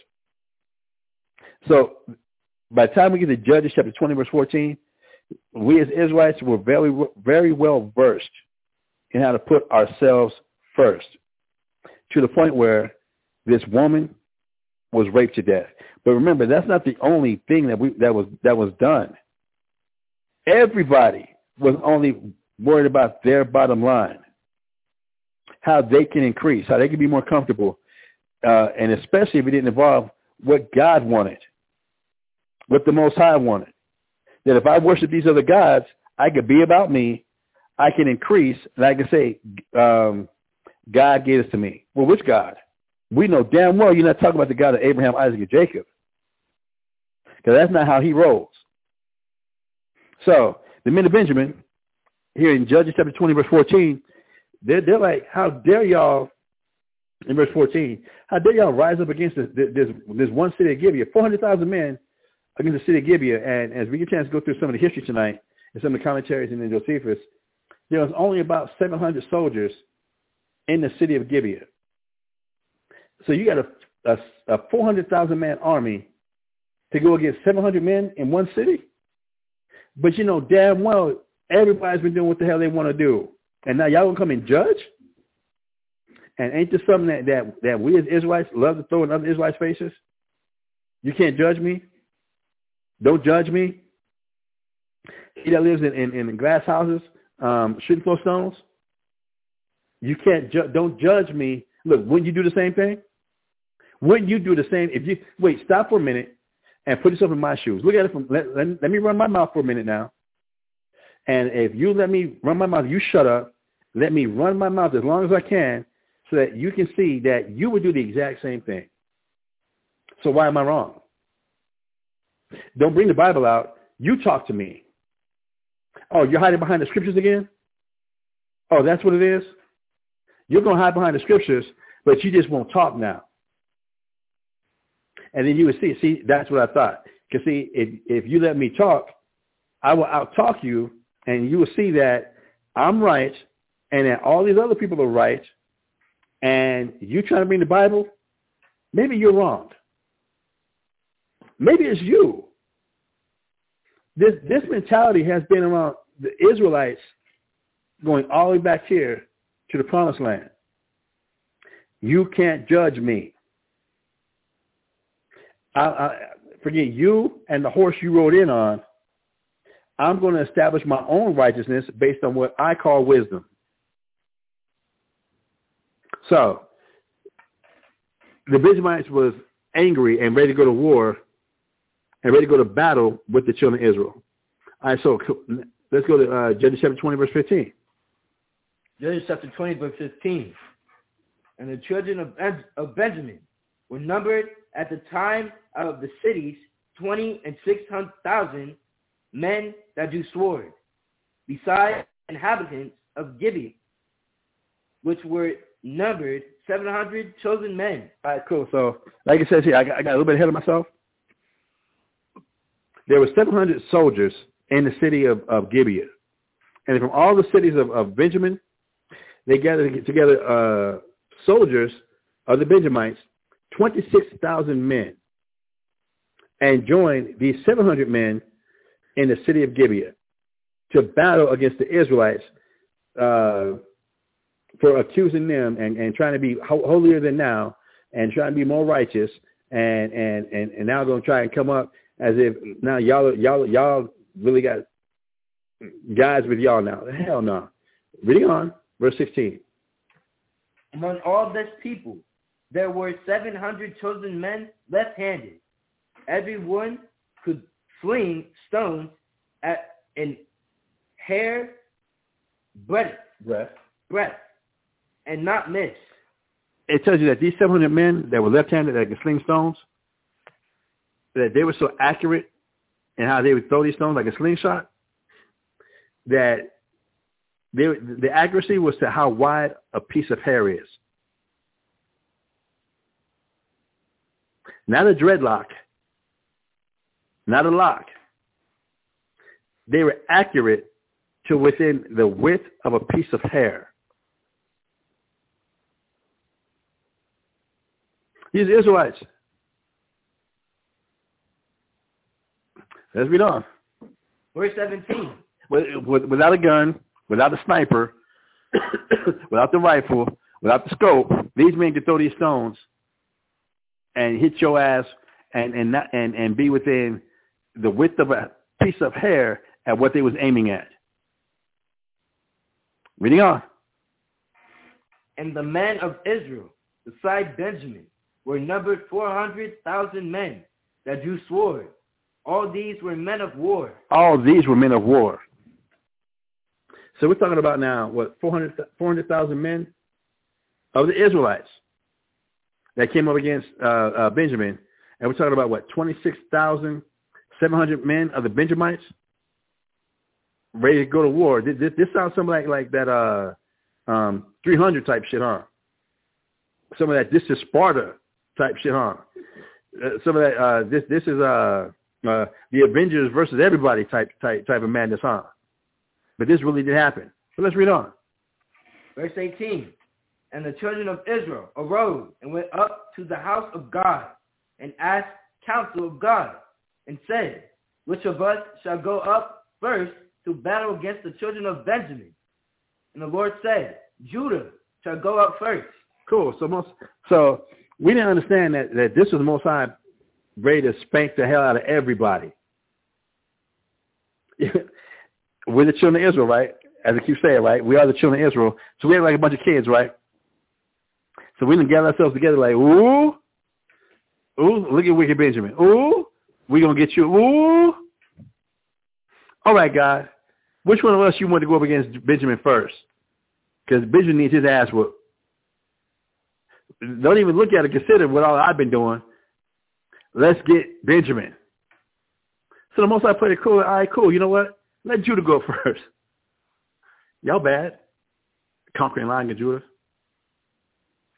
So by the time we get to Judges chapter twenty, verse fourteen, we as Israelites were very, very well versed in how to put ourselves first, to the point where this woman was raped to death. But remember, that's not the only thing that we that was that was done. Everybody was only worried about their bottom line, how they can increase, how they can be more comfortable, uh, and especially if it didn't involve what God wanted, what the Most High wanted. That if I worship these other gods, I could be about me, I can increase, and I can say, um, God gave this to me. Well, which God? We know damn well you're not talking about the God of Abraham, Isaac, and Jacob. Because that's not how he rolls. So the men of Benjamin, here in Judges chapter twenty, verse fourteen, they're, they're like, how dare y'all, in verse fourteen, how dare y'all rise up against this, this, this one city of Gibeah, four hundred thousand men against the city of Gibeah. And as we get a chance to go through some of the history tonight, and some of the commentaries in the Josephus, there was only about seven hundred soldiers in the city of Gibeah. So you got a, a, a four hundred thousand man army to go against seven hundred men in one city? But you know damn well everybody's been doing what the hell they want to do. And now y'all going to come and judge? And ain't this something that, that, that we as Israelites love to throw in other Israelites' faces? You can't judge me. Don't judge me. He that lives in, in, in glass houses um, shouldn't throw stones. You can't ju- don't judge me. Look, wouldn't you do the same thing? Wouldn't you do the same? If you wait, stop for a minute and put yourself in my shoes. Look at it from. Let, let, let me run my mouth for a minute now. And if you let me run my mouth, you shut up. Let me run my mouth as long as I can, so that you can see that you would do the exact same thing. So why am I wrong? Don't bring the Bible out. You talk to me. Oh, you're hiding behind the scriptures again? Oh, that's what it is? You're going to hide behind the scriptures, but you just won't talk now. And then you would see, see, that's what I thought. Because see, if, if you let me talk, I will out-talk you, and you will see that I'm right, and that all these other people are right, and you trying to bring the Bible, maybe you're wrong. Maybe it's you. This this mentality has been around the Israelites going all the way back here to the Promised Land. You can't judge me. I, I forget you and the horse you rode in on. I'm going to establish my own righteousness based on what I call wisdom. So the Benjamites was angry and ready to go to war and ready to go to battle with the children of Israel. All right, so let's go to uh, Judges chapter twenty, verse fifteen. Judges chapter twenty, verse fifteen. And the children of, of Benjamin were numbered at the time of the cities twenty and six hundred thousand men that drew sword, besides inhabitants of Gibeah, which were numbered seven hundred chosen men. All right, cool. So, like it says here, I got, I got a little bit ahead of myself. There were seven hundred soldiers in the city of, of Gibeah. And from all the cities of, of Benjamin, they gathered together uh, soldiers of the Benjamites, twenty-six thousand men, and joined these seven hundred men in the city of Gibeah to battle against the Israelites uh, for accusing them and, and trying to be ho- holier than now and trying to be more righteous and, and, and, and now going to try and come up as if now y'all y'all y'all really got guys with y'all now. Hell no. Reading on, verse sixteen. Among all this people, there were seven hundred chosen men left-handed. Every one could fling stones at an hair breadth, breadth, breadth, and not miss. It tells you that these seven hundred men that were left-handed that could sling stones, that they were so accurate in how they would throw these stones like a slingshot, that they, the accuracy was to how wide a piece of hair is. Not a dreadlock, not a lock. They were accurate to within the width of a piece of hair. These Israelites. Let's read on. Verse seventeen. Without a gun, without a sniper, without the rifle, without the scope, these men could throw these stones and hit your ass and and not, and, and be within the width of a piece of hair at what they was aiming at. Reading on. And the men of Israel, beside Benjamin, were numbered four hundred thousand men that drew sword. All these were men of war. All these were men of war. So we're talking about now, what, four hundred thousand men of the Israelites that came up against uh, uh, Benjamin. And we're talking about, what, twenty-six thousand seven hundred men of the Benjamites ready to go to war. This, this, this sounds something like, like that uh, um, three hundred type shit, huh? Some of that, this is Sparta type shit, huh? Uh, some of that, uh, this this is uh, uh, the Avengers versus everybody type type type of madness, huh? But this really did happen. So let's read on. Verse eighteen. And the children of Israel arose and went up to the house of God and asked counsel of God and said, which of us shall go up first to battle against the children of Benjamin? And the Lord said, Judah shall go up first. Cool. So most, so we didn't understand that, that this was the Most High ready to spank the hell out of everybody. We're the children of Israel, right? As I keep saying, right? We are the children of Israel. So we act like a bunch of kids, right? So we didn't gather ourselves together like, ooh, ooh, look at wicked Benjamin. Ooh, we going to get you. Ooh. All right, God. Which one of us you want to go up against Benjamin first? Because Benjamin needs his ass whooped. Don't even look at it. Consider what all I've been doing. Let's get Benjamin. So the Most High played it cool. All right, cool. You know what? Let Judah go first. Y'all bad. Conquering Lion of Judah.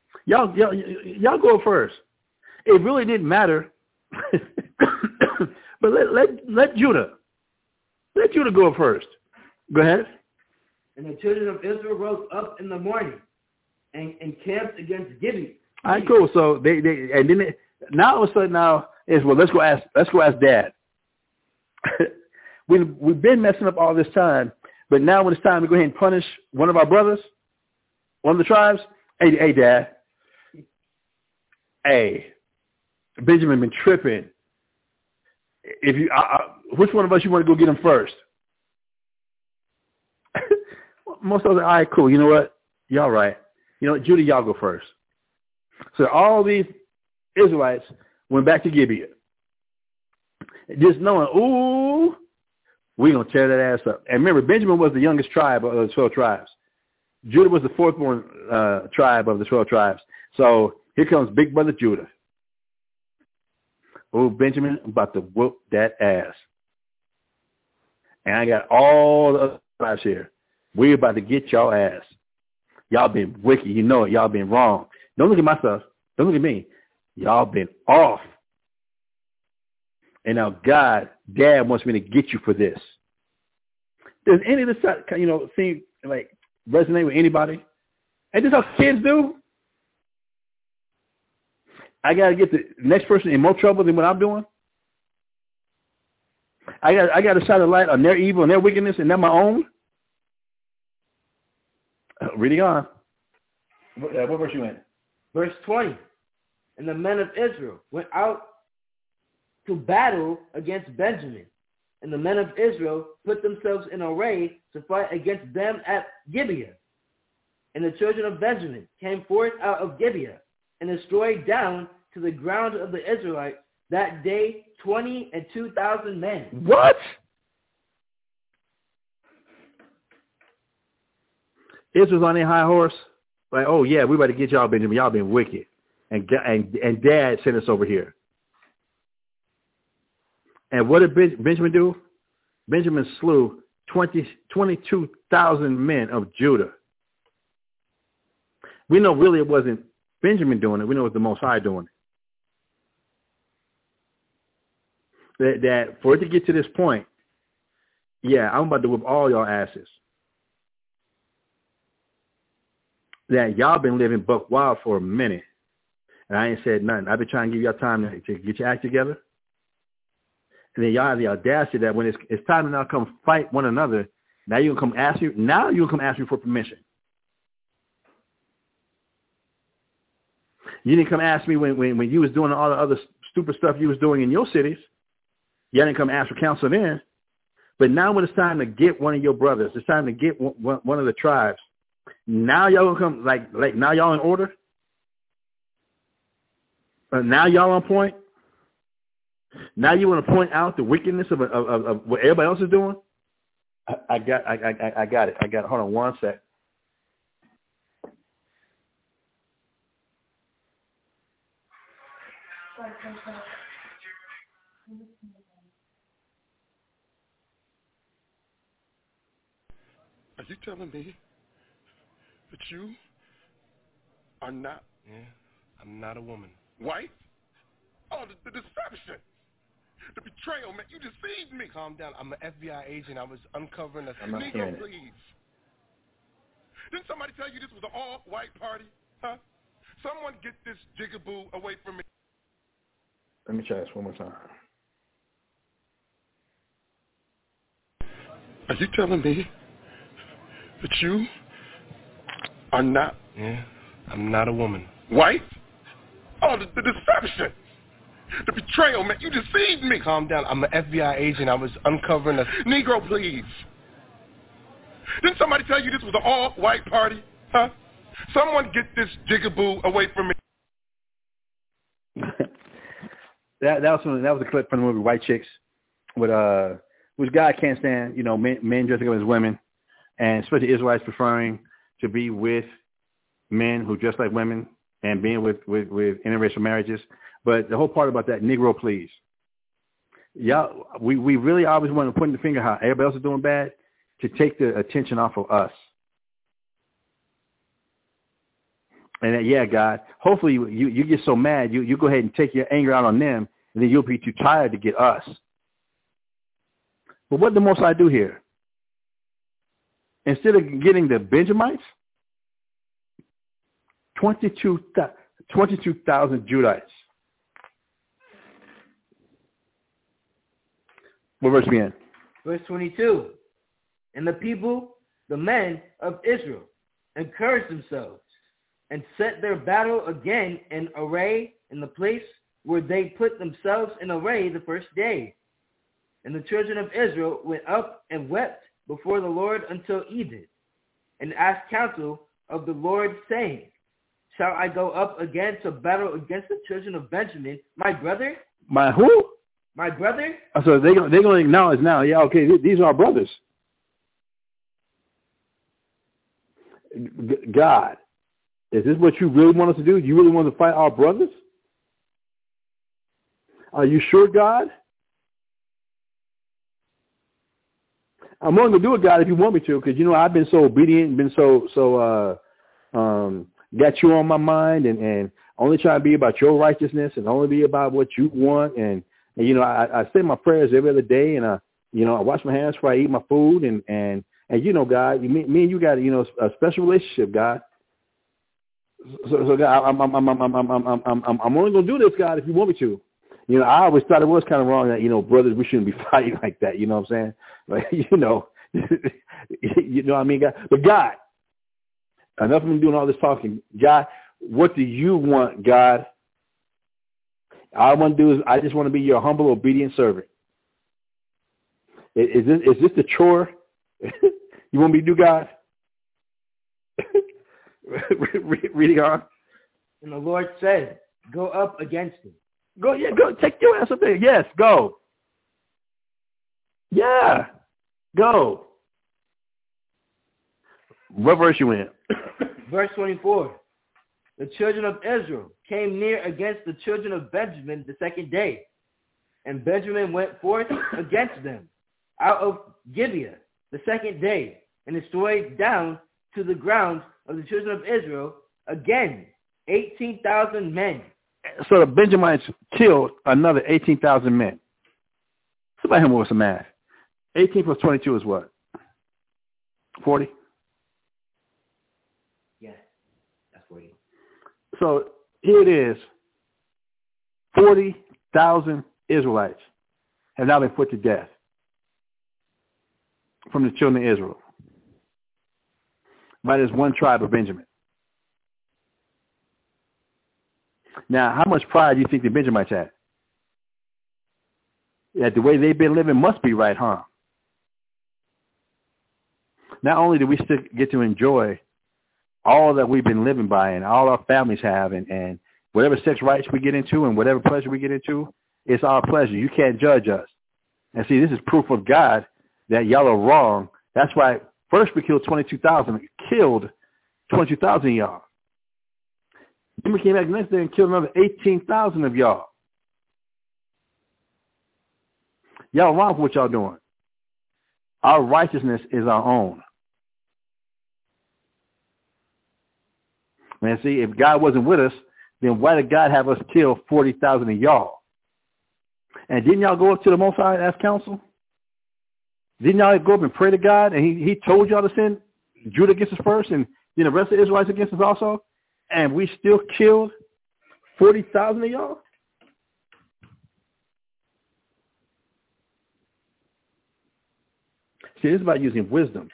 Y'all, y'all, y'all go first. It really didn't matter But let let let Judah, let Judah go first. Go ahead. And the children of Israel rose up in the morning and encamped against Gibeon. All right, cool. So they, they and then they, now all of a sudden now is well let's go ask let's go ask Dad. we we've been messing up all this time, but now when it's time to go ahead and punish one of our brothers, one of the tribes, hey hey Dad, hey Benjamin been tripping. If you, I, I, which one of us you want to go get him first? Most of us are, all right, cool. You know what? Y'all right. You know what? Judah, y'all go first. So all these Israelites went back to Gibeon. Just knowing, ooh, we're going to tear that ass up. And remember, Benjamin was the youngest tribe of the twelve tribes. Judah was the fourth born uh, tribe of the twelve tribes. So here comes big brother Judah. Oh, Benjamin, I'm about to whoop that ass. And I got all the other tribes here. We're about to get y'all ass. Y'all been wicked. You know it. Y'all been wrong. Don't look at my stuff. Don't look at me. Y'all been off. And now God, Dad wants me to get you for this. Does any of this, you know, seem like resonate with anybody? And this is how kids do? I got to get the next person in more trouble than what I'm doing. I got I got to shine a light on their evil and their wickedness and not my own. Uh, reading on. What, uh, what verse you in? Verse twenty. And the men of Israel went out to battle against Benjamin. And the men of Israel put themselves in array to fight against them at Gibeah. And the children of Benjamin came forth out of Gibeah and destroyed down to the ground of the Israelites that day twenty and two thousand men. What? Israel's on their high horse. Like, oh yeah, we about to get y'all, Benjamin. Y'all been wicked, and and and Dad sent us over here. And what did Ben, Benjamin do? Benjamin slew twenty, twenty-two thousand men of Judah. We know really it wasn't Benjamin doing it. We know it was the Most High doing it. That, that for it to get to this point, yeah, I'm about to whip all y'all asses. That y'all been living buck wild for a minute, and I ain't said nothing. I've been trying to give y'all time to, to get your act together. And then y'all have the audacity that when it's, it's time to now come fight one another, now you can come ask you. Now you can come ask me for permission. You didn't come ask me when, when, when you was doing all the other stupid stuff you was doing in your cities. You didn't come ask for counsel then. But now when it's time to get one of your brothers, it's time to get one, one of the tribes. Now y'all gonna come like like now y'all in order. Uh, now y'all on point. Now you want to point out the wickedness of, of, of, of what everybody else is doing. I, I got I, I I got it. I got it. Hold on one sec. Are you telling me that you are not? Yeah, I'm not a woman. White? Oh, the, the deception, the betrayal, man! You deceived me. Calm down. I'm an F B I agent. I was uncovering a. I'm not Negro, hearing it. please. Didn't somebody tell you this was an all-white party? Huh? Someone get this jigaboo away from me. Let me try this one more time. Are you telling me that you are not? Yeah, I'm not a woman. White? Oh, the, the deception, the betrayal, man! You deceived me. Calm down. I'm an F B I agent. I was uncovering a. Negro, please. Didn't somebody tell you this was an all-white party? Huh? Someone get this jigaboo away from me. that that was from, that was a clip from the movie White Chicks, with uh, which God can't stand. You know, men, men dressing up as women, and especially Israelites preferring to be with men who dress like women and being with with, with interracial marriages. But the whole part about that, Negro, please. Y'all, we, we really always want to point the finger how everybody else is doing bad to take the attention off of us. And uh, yeah, God, hopefully you, you, you get so mad, you, you go ahead and take your anger out on them, and then you'll be too tired to get us. But what did the Most High do here? Instead of getting the Benjamites, twenty-two thousand Judites. What verse we in? Verse twenty-two. And the people, the men of Israel, encouraged themselves and set their battle again in array in the place where they put themselves in array the first day. And the children of Israel went up and wept before the Lord until even, and asked counsel of the Lord, saying, shall I go up again to battle against the children of Benjamin, my brother? My who? My brother? Oh, so they're they going to acknowledge now, yeah, okay, these are our brothers. G- God, is this what you really want us to do? You really want to fight our brothers? Are you sure, God? I'm willing to do it, God, if you want me to, because, you know, I've been so obedient, been so, so, uh, um, got you on my mind, and, and only trying to be about your righteousness and only be about what you want. And, and you know, I, I say my prayers every other day, and, uh, you know, I wash my hands before I eat my food. And, and, and you know, God, me, me and you got, you know, a special relationship, God. So, so God, I'm, I'm, I'm, I'm, I'm, I'm, I'm, I'm, I'm only going to do this, God, if you want me to. You know, I always thought it was kind of wrong that, you know, brothers, we shouldn't be fighting like that. You know what I'm saying? Like, you know, you know what I mean, God? But God, enough of me doing all this talking. God, what do you want, God? All I want to do is I just want to be your humble, obedient servant. Is, is, this, is this the chore you want me to do, God? Reading on. And the Lord said, go up against him. Go, yeah, go. Take your ass up there. Yes, go. Yeah, go. What verse you in? Verse twenty-four. The children of Israel came near against the children of Benjamin the second day, and Benjamin went forth against them out of Gibeah the second day, and destroyed down to the ground of the children of Israel again eighteen thousand men. So the Benjamites killed another eighteen thousand men. Somebody help me with some math. eighteen plus twenty-two is what? forty? Yes, that's forty. So here it is. forty thousand Israelites have now been put to death from the children of Israel by this one tribe of Benjamin. Now, how much pride do you think the Benjamites had? That the way they've been living must be right, huh? Not only do we still get to enjoy all that we've been living by and all our families have, and, and whatever sex rights we get into and whatever pleasure we get into, it's our pleasure. You can't judge us. And see, this is proof of God that y'all are wrong. That's why first we killed twenty-two thousand, killed twenty-two thousand of y'all. Then we came back the next day and killed another eighteen thousand of y'all. Y'all wrong for what y'all doing. Our righteousness is our own. Man, see, if God wasn't with us, then why did God have us kill forty thousand of y'all? And didn't y'all go up to the Most High and ask counsel? Didn't y'all go up and pray to God, and he, he told y'all to send Judah against us first, and then the rest of the Israelites against us also? And we still killed forty thousand of y'all? See, this is about using wisdom.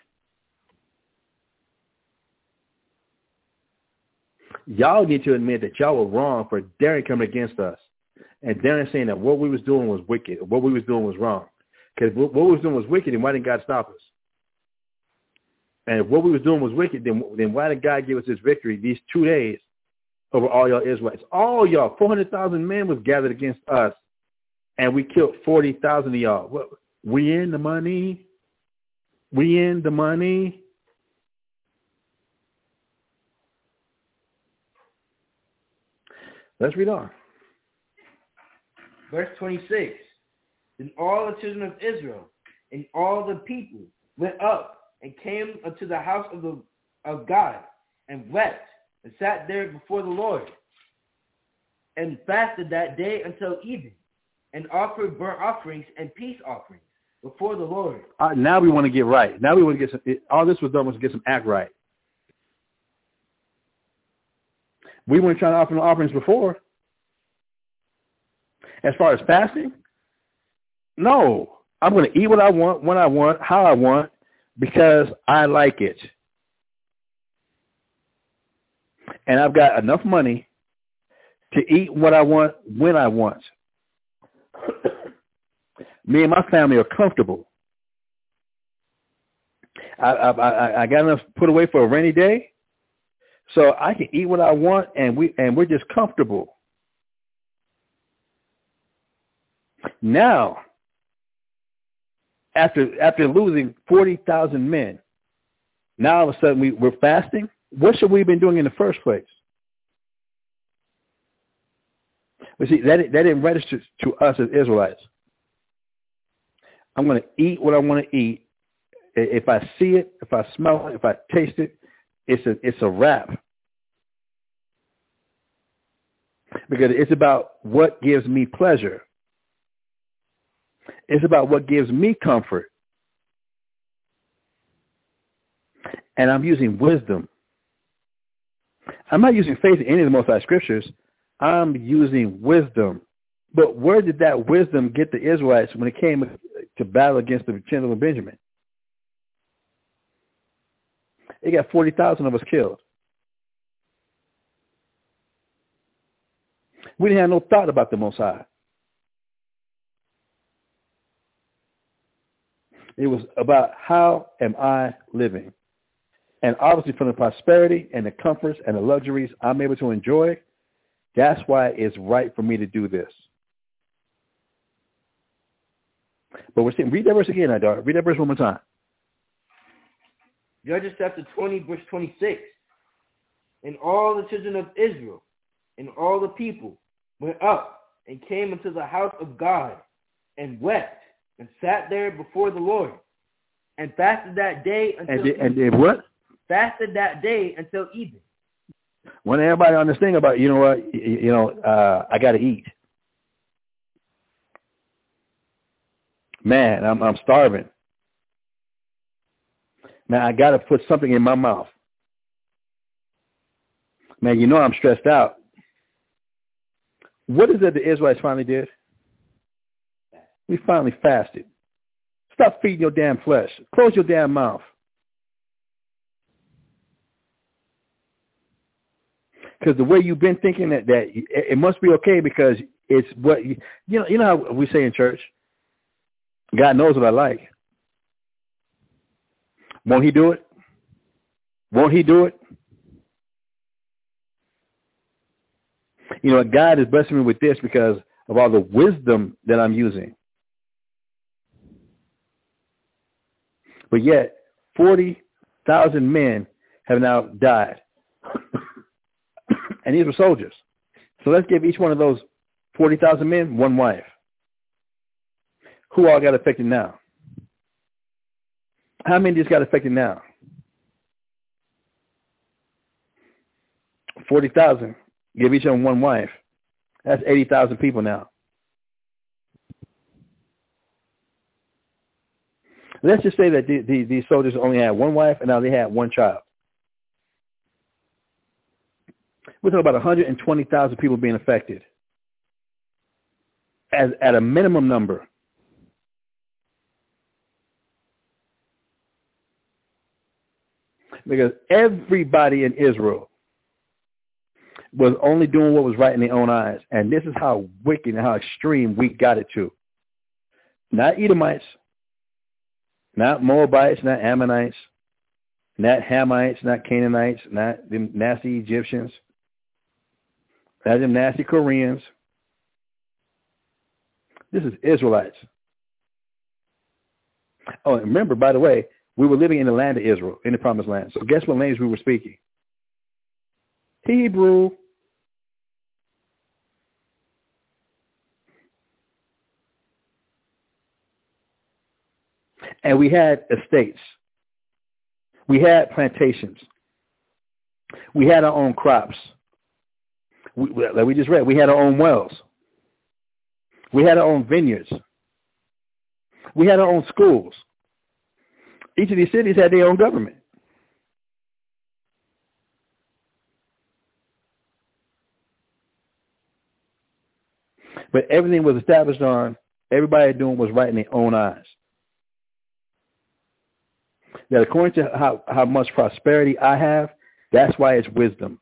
Y'all need to admit that y'all were wrong for daring coming against us. And daring saying that what we was doing was wicked, what we was doing was wrong. Because what we was doing was wicked, then why didn't God stop us? And if what we was doing was wicked, then, then why did God give us this victory these two days over all y'all Israelites? All y'all, four hundred thousand men was gathered against us, and we killed forty thousand of y'all. What, we in the money? We in the money? Let's read on. Verse twenty-six. Then all the children of Israel and all the people went up and came unto the house of the of God, and wept, and sat there before the Lord, and fasted that day until even, and offered burnt offerings and peace offerings, before the Lord. Uh, now we want to get right. Now we want to get some, it, all this was done was to get some act right. We weren't trying to offer no offerings before. As far as fasting, no. I'm going to eat what I want, when I want, how I want, because I like it. And I've got enough money to eat what I want, when I want. Me and my family are comfortable. I, I, I, I got enough put away for a rainy day, so I can eat what I want, and we and we're just comfortable. Now, after after losing forty thousand men, now all of a sudden we, we're fasting. What should we have been doing in the first place? But see, that that didn't register to us as Israelites. I'm going to eat what I want to eat. If I see it, if I smell it, if I taste it, it's a it's a wrap. Because it's about what gives me pleasure. It's about what gives me comfort. And I'm using wisdom. I'm not using faith in any of the Most High Scriptures. I'm using wisdom. But where did that wisdom get the Israelites when it came to battle against the children of Benjamin? They got forty thousand of us killed. We didn't have no thought about the Most High. It was about how am I living? And obviously from the prosperity and the comforts and the luxuries I'm able to enjoy, that's why it's right for me to do this. But we're saying, read that verse again, Idar. Read that verse one more time. Judges chapter twenty, verse twenty-six. And all the children of Israel and all the people went up and came into the house of God and wept and sat there before the Lord and fasted that day until and did, and did what? Fasted that day until evening. When everybody on this thing about, you know what, you, you know, uh, I got to eat. Man, I'm I'm starving. Man, I got to put something in my mouth. Man, you know I'm stressed out. What is it the Israelites finally did? We finally fasted. Stop feeding your damn flesh. Close your damn mouth. Because the way you've been thinking that, that it must be okay because it's what, you, you know, you know how we say in church, God knows what I like. Won't he do it? Won't he do it? You know, God is blessing me with this because of all the wisdom that I'm using. But yet, forty thousand men have now died. And these were soldiers. So let's give each one of those forty thousand men one wife. Who all got affected now? How many just got affected now? forty thousand. Give each of them one wife. That's eighty thousand people now. Let's just say that the, the, these soldiers only had one wife and now they had one child. We're talking about one hundred twenty thousand people being affected as at a minimum number. Because everybody in Israel was only doing what was right in their own eyes. And this is how wicked and how extreme we got it to. Not Edomites, not Moabites, not Ammonites, not Hamites, not Canaanites, not them nasty Egyptians, not them nasty Koreans. This is Israelites. Oh, and remember, by the way, we were living in the land of Israel, in the promised land. So guess what language we were speaking? Hebrew. And we had estates. We had plantations. We had our own crops. We, like we just read, we had our own wells. We had our own vineyards. We had our own schools. Each of these cities had their own government. But everything was established on everybody doing what's right in their own eyes. That according to how, how much prosperity I have, that's why it's wisdom.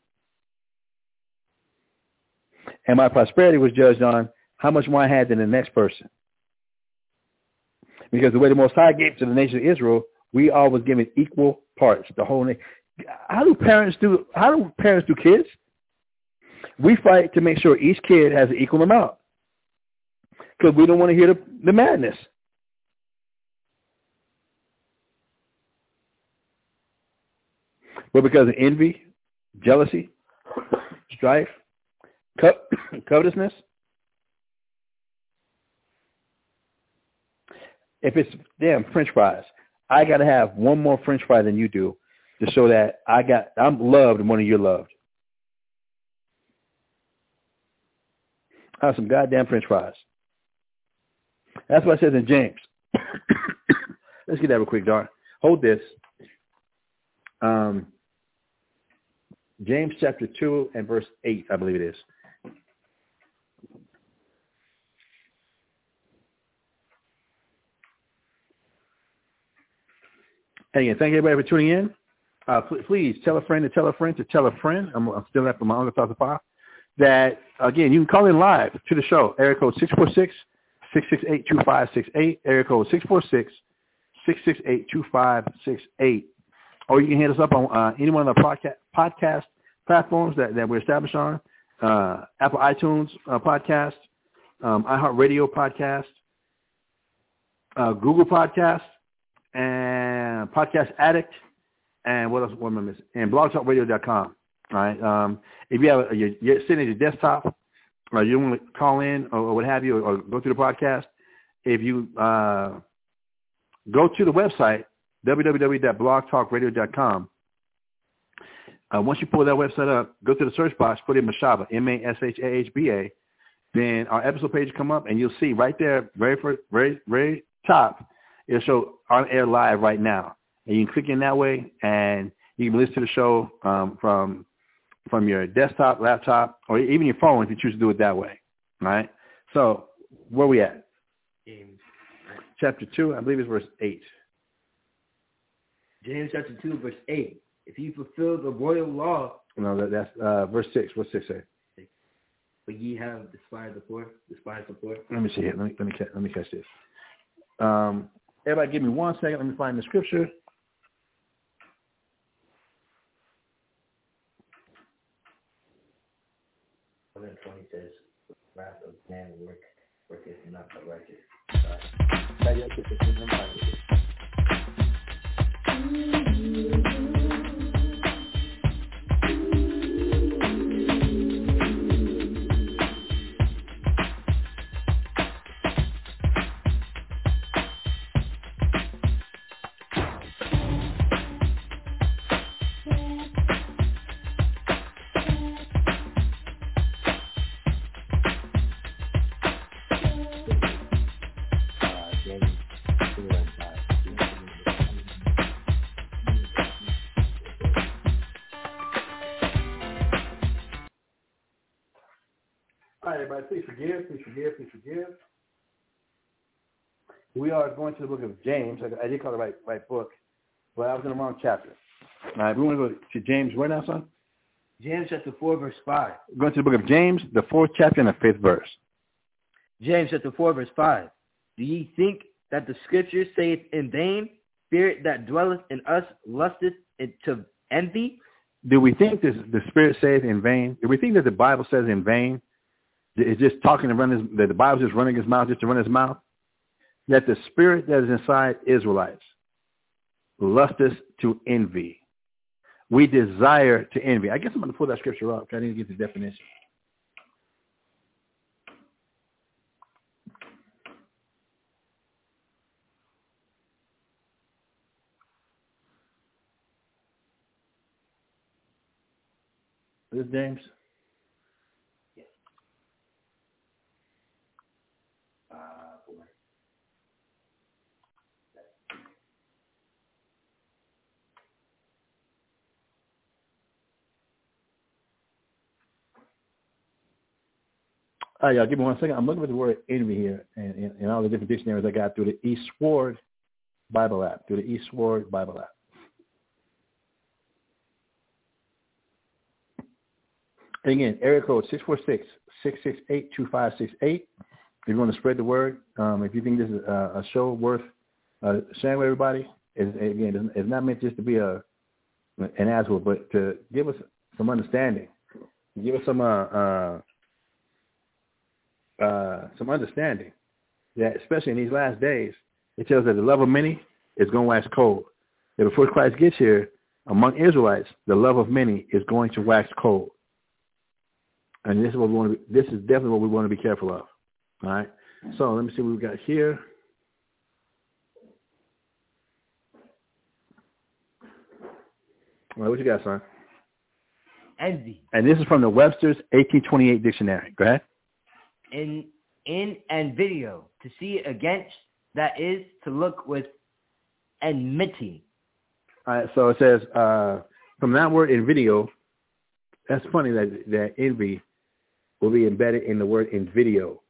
And my prosperity was judged on how much more I had than the next person. Because the way the Most High gave to the nation of Israel, we all was given equal parts. The whole nation. How do parents do? How do parents do kids? We fight to make sure each kid has an equal amount, because we don't want to hear the, the madness. But because of envy, jealousy, strife, co- covetousness, if it's damn French fries, I got to have one more French fry than you do to show that I got I'm loved more than you're loved. I have some goddamn French fries. That's what it says in James. Let's get that real quick, Dar. Hold this. Um, James chapter two and verse eight, I believe it is. And again, thank everybody for tuning in. Uh, pl- please tell a friend to tell a friend to tell a friend. I'm, I'm still at my Uncle Talk to Five. That, again, you can call in live to the show. Area code six four six, six six eight, two five six eight. Area code six four six, six six eight, two five six eight. Or you can hit us up on uh, any one of the podca- podcast platforms that, that we're established on. Uh, Apple iTunes uh, podcast, um, iHeartRadio podcast, uh, Google podcast, and Podcast Addict, and what else? What am I missing? And blog talk radio dot com. All right. Um, if you have a, you're, you're sitting at your desktop, or you want to call in or, or what have you, or, or go through the podcast, if you uh, go to the website w w w dot blog talk radio dot com. Uh, once you pull that website up, go to the search box, put in Mashaba, M A S H A H B A. Then our episode page will come up, and you'll see right there, very first, very very top, it'll show on air live right now, and you can click in that way, and you can listen to the show um, from from your desktop, laptop, or even your phone if you choose to do it that way. All right. So where are we at? James. Chapter two, I believe it's verse eight. James chapter two, verse eight. If you fulfill the royal law. No, that, that's uh, verse six. What's six say? But ye have despised the poor, despised the poor. Let me see here. Let me let me catch, let me catch this. Um, everybody, give me one second. Let me find the scripture. eleven twenty says, wrath of man work worketh not the righteous. Sorry. All right, everybody, please forgive, please forgive, please forgive. We are going to the book of James. I, I did call it the right, right book, but I was in the wrong chapter. All right, we want to go to James where now, son? James chapter four, verse five. Going to the book of James, the fourth chapter and the fifth verse. James chapter four, verse five. Do ye think that the scripture saith in vain, spirit that dwelleth in us lusteth to envy? Do we think this, the Spirit saith in vain? Do we think that the Bible says in vain? It's just talking to run his, that the Bible's just running his mouth just to run his mouth? That the spirit that is inside Israelites lusteth to envy. We desire to envy. I guess I'm going to pull that scripture up because I need to get the definition. Is this James? All right, y'all, give me one second. I'm looking at the word envy here and, and, and all the different dictionaries I got through the Eastward Bible app, through the Eastward Bible app. And again, area code six four six, six six eight, two five six eight. If you want to spread the word, um, if you think this is a, a show worth uh, sharing with everybody, it's, again, it's not meant just to be a an asshole, but to give us some understanding, give us some uh, uh, uh, some understanding that, especially in these last days, it tells that the love of many is going to wax cold. That before Christ gets here, among Israelites, the love of many is going to wax cold. And this is what we want to be, this is definitely what we want to be careful of. All right. So let me see what we've got here. All right, what you got, son? Envy. And this is from the Webster's eighteen twenty-eight dictionary. Go ahead. In in and video, to see against, that is to look with enmity. All right, so it says uh, from that word in video. That's funny that that envy will be embedded in the word in video.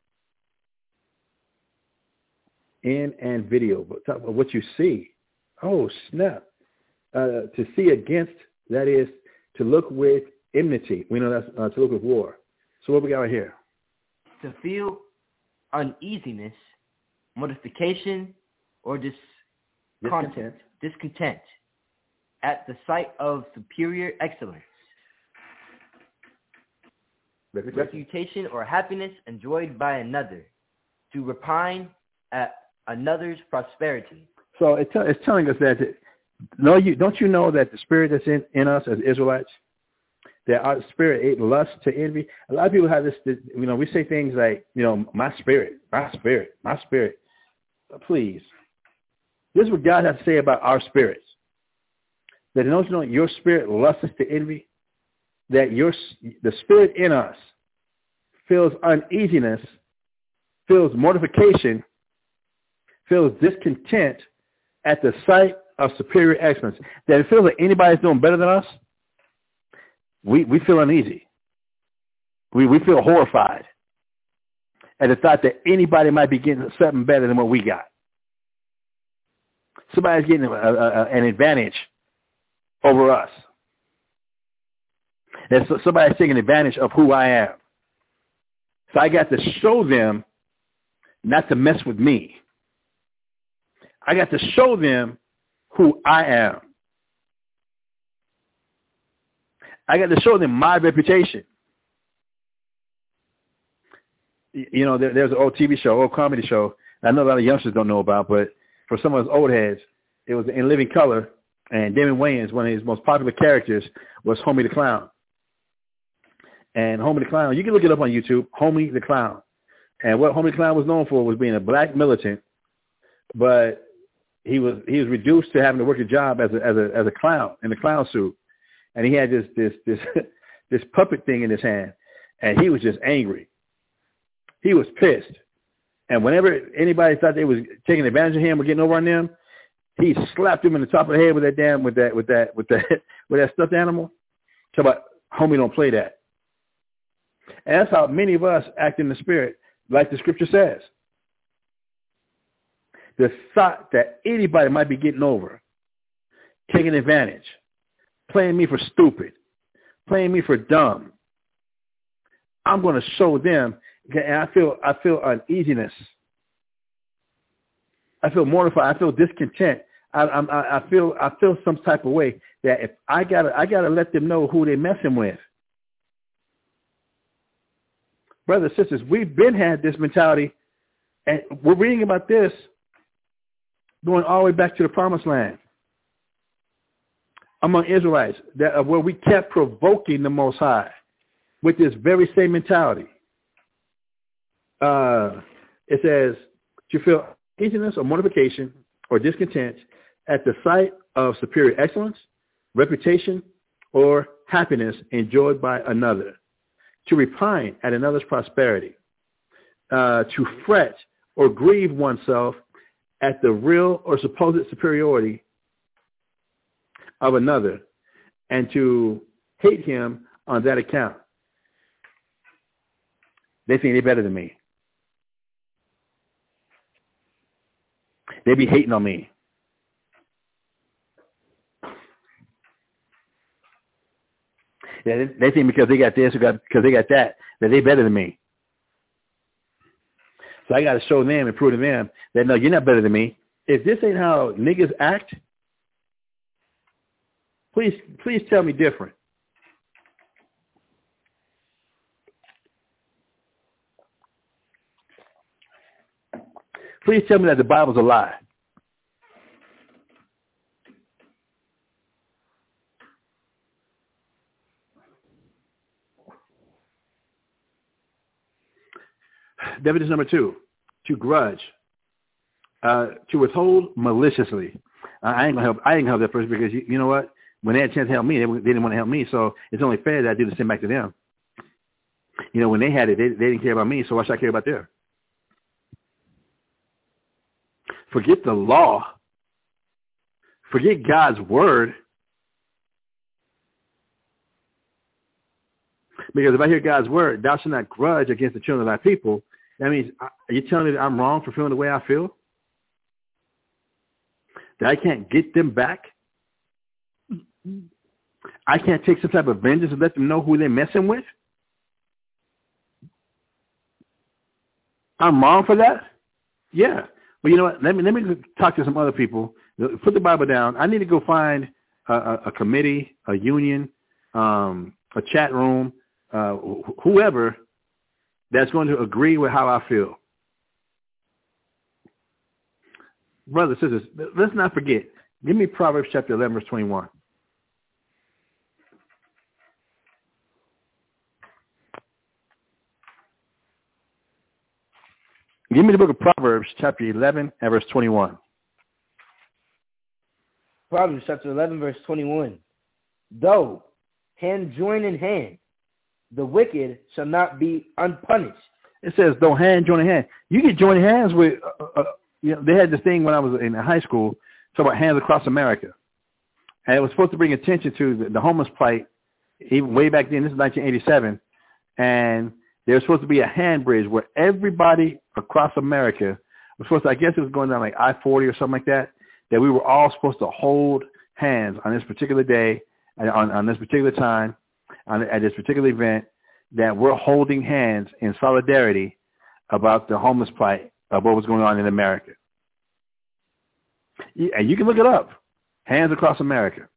In and video, but talk about what you see. Oh snap! Uh, to see against, that is to look with enmity. We know that's uh, to look with war. So what we got right here? To feel uneasiness, mortification, or discontent, Discontent. discontent at the sight of superior excellence, Reputation. reputation, or happiness enjoyed by another, to repine at another's prosperity. So it te- it's telling us that, no, you don't you know that the spirit that's in, in us as Israelites, that our spirit ate lust to envy. A lot of people have this, this, you know, we say things like, you know, my spirit, my spirit, my spirit. But please, this is what God has to say about our spirits. That don't you know your spirit lusts to envy? That your the spirit in us feels uneasiness, feels mortification, feels discontent at the sight of superior excellence. That it feels like anybody's doing better than us. We we feel uneasy. We we feel horrified at the thought that anybody might be getting something better than what we got. Somebody's getting a, a, a, an advantage over us. That somebody's taking advantage of who I am. So I got to show them not to mess with me. I got to show them who I am. I got to show them my reputation. You know, there, there's an old T V show, old comedy show, I know a lot of youngsters don't know about, but for some of us old heads, it was In Living Color, and Damon Wayans, one of his most popular characters, was Homie the Clown. And Homie the Clown, you can look it up on YouTube, Homie the Clown. And what Homie the Clown was known for was being a black militant, but he was he was reduced to having to work a job as a as a as a clown in a clown suit. And he had this this this this puppet thing in his hand, and he was just angry. He was pissed. And whenever anybody thought they was taking advantage of him or getting over on them, he slapped him in the top of the head with that damn with that with that with that with that stuffed animal. So about homie, don't play that. And that's how many of us act in the spirit, like the scripture says. The thought that anybody might be getting over, taking advantage, playing me for stupid, playing me for dumb. I'm going to show them, and I feel I feel uneasiness. I feel mortified. I feel discontent. I, I, I feel I feel some type of way that if I gotta I gotta let them know who they're messing with. Brothers and sisters, we've been had this mentality, and we're reading about this going all the way back to the Promised Land among Israelites, that uh, where we kept provoking the Most High with this very same mentality. Uh, it says to feel uneasiness or mortification or discontent at the sight of superior excellence, reputation, or happiness enjoyed by another, to repine at another's prosperity, uh, to fret or grieve oneself at the real or supposed superiority of another, and to hate him on that account. they think they're better than me. They be hating on me. Yeah, they, they think because they got this or got, because they got that, that they better than me. So I got to show them and prove to them that, no, you're not better than me. If this ain't how niggas act, please, please tell me different. Please tell me that the Bible's a lie. Evidence number two, to grudge, uh, to withhold maliciously. Uh, I ain't gonna help. I ain't gonna help that person because you, you know what? When they had a chance to help me, they, they didn't want to help me. So it's only fair that I do the same back to them. You know, when they had it, they, they didn't care about me. So why should I care about them? Forget the law. Forget God's word. Because if I hear God's word, thou shalt not grudge against the children of thy people, that means, are you telling me that I'm wrong for feeling the way I feel? That I can't get them back? I can't take some type of vengeance and let them know who they're messing with? I'm wrong for that? Yeah. But you know what? Let me let me talk to some other people. Put the Bible down. I need to go find a, a, a committee, a union, um, a chat room, uh, wh- whoever that's going to agree with how I feel. Brothers and sisters, let's not forget. Give me Proverbs chapter eleven, verse twenty-one. Give me the book of Proverbs, chapter eleven, and verse twenty-one. Proverbs chapter eleven, verse twenty-one. Though hand join in hand, the wicked shall not be unpunished. It says, though hand join in hand. You can join hands with, uh, uh, you know, they had this thing when I was in high school, talking about Hands Across America. And it was supposed to bring attention to the, the homeless plight, even way back then. This is nineteen eighty-seven. And there was supposed to be a hand bridge where everybody across America was supposed to, I guess it was going down like I forty or something like that, that we were all supposed to hold hands on this particular day, on, on this particular time, on, at this particular event, that we're holding hands in solidarity about the homeless plight of what was going on in America. And you can look it up, Hands Across America.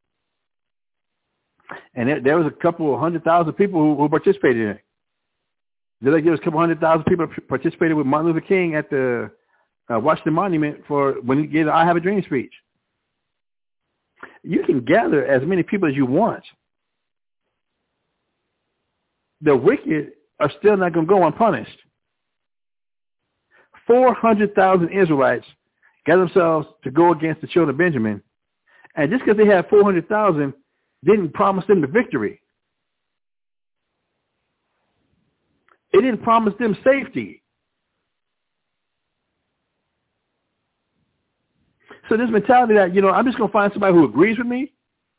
And there, there was a couple of hundred thousand people who, who participated in it. Just like there was a couple hundred thousand people participated with Martin Luther King at the uh, Washington Monument for when he gave the I Have a Dream speech. You can gather as many people as you want. The wicked are still not going to go unpunished. four hundred thousand Israelites got themselves to go against the children of Benjamin. And just because they had four hundred thousand didn't promise them the victory. It didn't promise them safety. So this mentality that, you know, I'm just going to find somebody who agrees with me.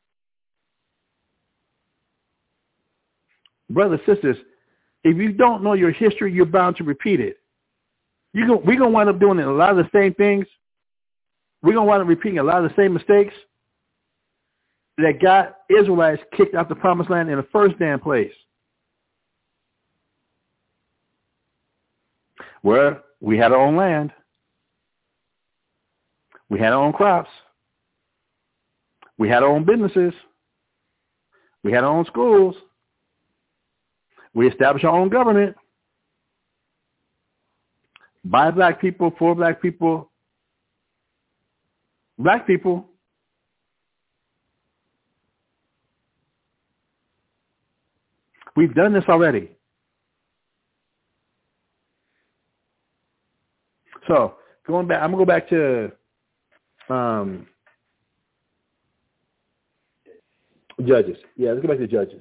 Brothers and sisters, if you don't know your history, you're bound to repeat it. You go, we're going to wind up doing a lot of the same things. We're going to wind up repeating a lot of the same mistakes that got Israelites kicked out the promised land in the first damn place. Where we had our own land. We had our own crops. We had our own businesses. We had our own schools. We established our own government. By black people, for black people, black people. We've done this already. So going back, I'm gonna go back to um, Judges. Yeah, let's go back to Judges.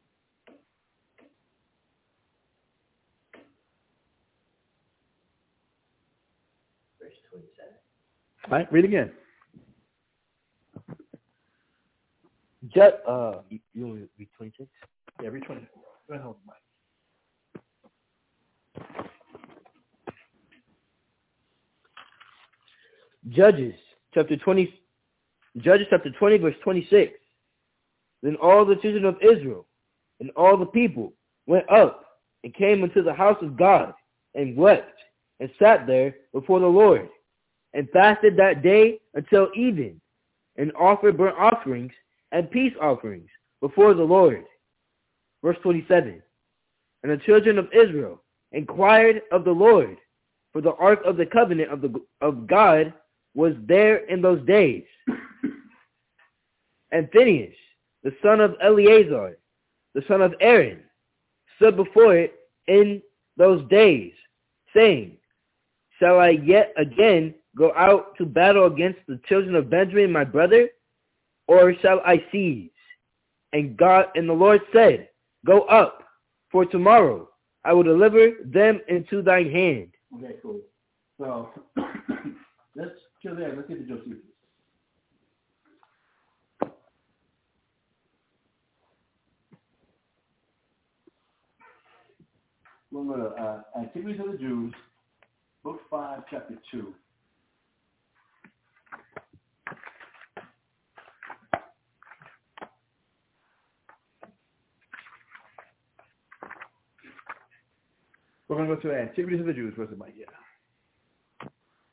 Verse twenty-seven. All right, read again. Ju- uh, you, you want to read twenty-six? Yeah, read twenty. Go ahead, hold the mic. Judges chapter twenty, Judges chapter twenty, verse twenty-six. Then all the children of Israel and all the people went up and came into the house of God and wept and sat there before the Lord and fasted that day until even and offered burnt offerings and peace offerings before the Lord. Verse twenty-seven. And the children of Israel inquired of the Lord, for the ark of the covenant of the of God was there in those days. And Phinehas, the son of Eleazar, the son of Aaron, stood before it in those days, saying, Shall I yet again go out to battle against the children of Benjamin, my brother, or shall I cease? And God and the Lord said, Go up, for tomorrow I will deliver them into thine hand. Okay, cool. So let's chill there. Let's get to Josephus. We're going to uh, Antiquities of the Jews, Book five, Chapter two. We're going to go to Antiquities of the Jews. Where's the mic? Yeah.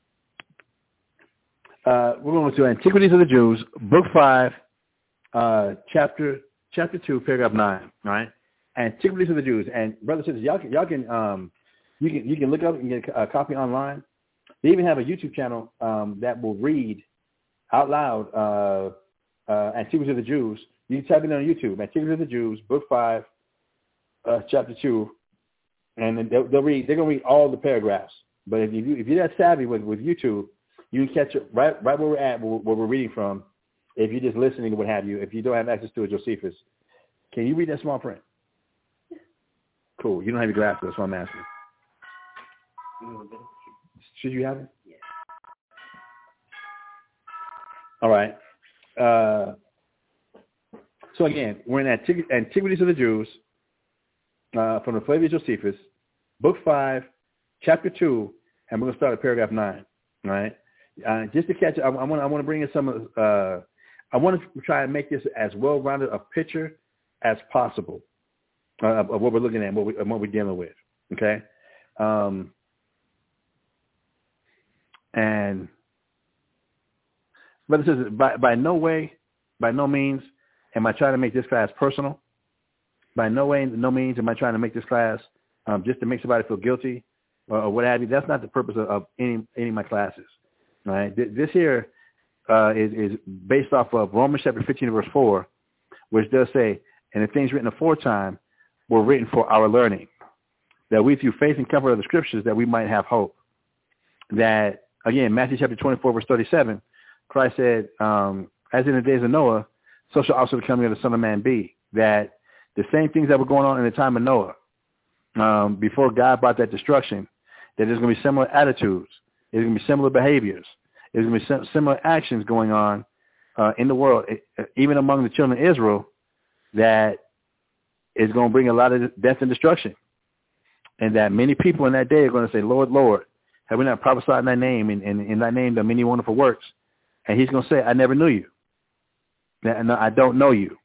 Uh, we're going to go to Antiquities of the Jews, Book five, uh, Chapter Chapter two, Paragraph nine. All right. Antiquities of the Jews. And brothers and sisters, y'all can y'all can um you can you can look up and get a copy online. They even have a YouTube channel um, that will read out loud uh, uh, Antiquities of the Jews. You can type it on YouTube. Antiquities of the Jews, Book five, uh, Chapter two. And then they'll, they'll read. They're gonna read all the paragraphs. But if you if you're that savvy with, with YouTube, you can catch it right right where we're at, where, where we're reading from. If you're just listening, what have you. If you don't have access to it, Josephus, can you read that small print? Cool. You don't have your glasses. That's what I'm asking. Should you have it? Yeah. All right. Uh, so again, we're in Antiqu- Antiquities of the Jews. Uh, from the Flavius Josephus, Book five, Chapter two, and we're going to start at Paragraph nine. All right, uh, just to catch, I, I want I want to bring in some of. Uh, I want to try and make this as well-rounded a picture as possible uh, of, of what we're looking at, what we, what we're dealing with. Okay, um, and but it says by by no way, by no means, am I trying to make this class personal. By no way, no means am I trying to make this class um, just to make somebody feel guilty or, or what have you. That's not the purpose of, of any any of my classes. Right? This here uh, is, is based off of Romans chapter fifteen, verse four, which does say, and the things written aforetime were written for our learning, that we through faith and comfort of the scriptures that we might have hope. That, again, Matthew chapter twenty-four, verse thirty-seven, Christ said, um, as in the days of Noah, so shall also the coming of the Son of Man be. That the same things that were going on in the time of Noah, um, before God brought that destruction, that there's going to be similar attitudes, there's going to be similar behaviors, there's going to be similar actions going on uh, in the world, even among the children of Israel, that is going to bring a lot of death and destruction. And that many people in that day are going to say, Lord, Lord, have we not prophesied in thy name, and in, in, in thy name done many wonderful works? And he's going to say, I never knew you. No, I don't know you.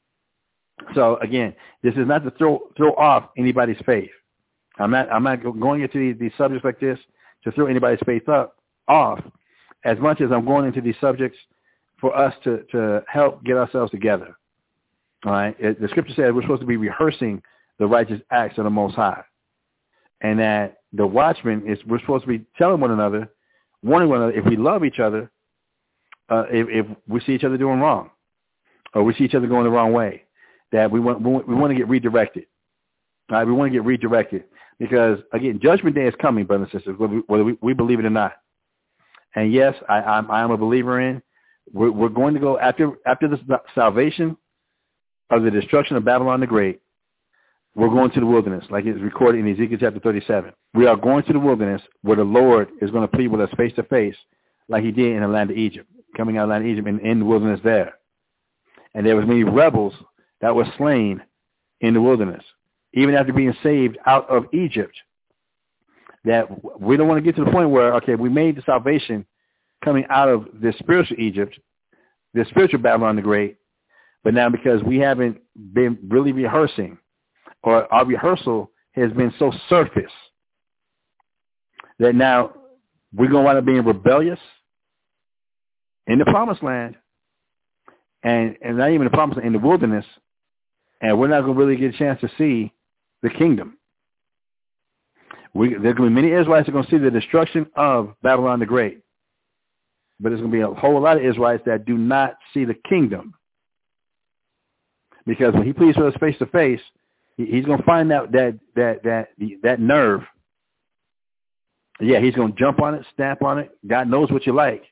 So again, this is not to throw throw off anybody's faith. I'm not I'm not going into these, these subjects like this to throw anybody's faith up off, as much as I'm going into these subjects for us to, to help get ourselves together. All right. It, the scripture says we're supposed to be rehearsing the righteous acts of the Most High, and that the watchman is we're supposed to be telling one another, warning one another if we love each other, uh, if, if we see each other doing wrong, or we see each other going the wrong way. That we want, we want to get redirected. All right, we want to get redirected because, again, Judgment Day is coming, brothers and sisters, whether we, whether we, we believe it or not. And yes, I, I'm, I am a believer in. We're, we're going to go after after the salvation of the destruction of Babylon the Great. We're going to the wilderness, like it's recorded in Ezekiel chapter thirty-seven. We are going to the wilderness where the Lord is going to plead with us face to face, like He did in the land of Egypt, coming out of the land of Egypt and in the wilderness there. And there was many rebels that was slain in the wilderness, even after being saved out of Egypt. That we don't want to get to the point where, okay, we made the salvation coming out of this spiritual Egypt, this spiritual Babylon the Great, but now because we haven't been really rehearsing, or our rehearsal has been so surface, that now we're going to wind up being rebellious in the promised land, and, and not even the promised land, in the wilderness, and we're not going to really get a chance to see the kingdom. We, there's going to be many Israelites that are going to see the destruction of Babylon the Great, but there's going to be a whole lot of Israelites that do not see the kingdom, because when he pleads with us face to face, he's going to find out that that that that nerve. Yeah, he's going to jump on it, stamp on it. God knows what you like.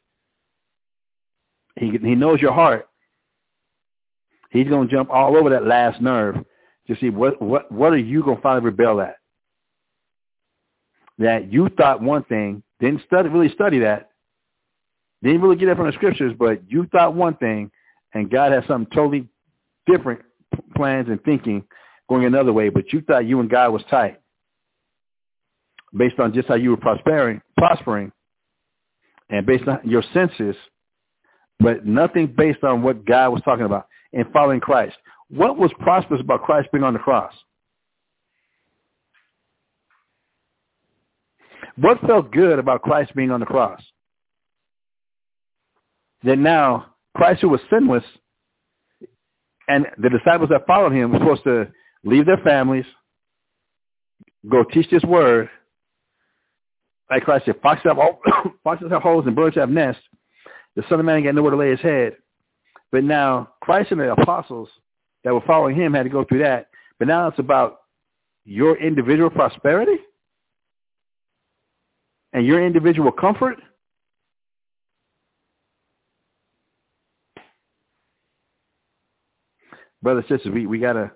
He he knows your heart. He's going to jump all over that last nerve to see what what what are you going to finally rebel at. That you thought one thing, didn't study really study that, didn't really get that from the scriptures, but you thought one thing, and God has something totally different plans and thinking going another way, but you thought you and God was tight based on just how you were prospering, prospering and based on your senses, but nothing based on what God was talking about and following Christ. What was prosperous about Christ being on the cross? What felt good about Christ being on the cross? That now Christ, who was sinless, and the disciples that followed him were supposed to leave their families, go teach this word. Like Christ said, foxes have, foxes have holes and birds have nests. The Son of Man ain't got nowhere to lay his head. But now Christ and the apostles that were following him had to go through that. But now it's about your individual prosperity and your individual comfort. Brothers and sisters, we, we gotta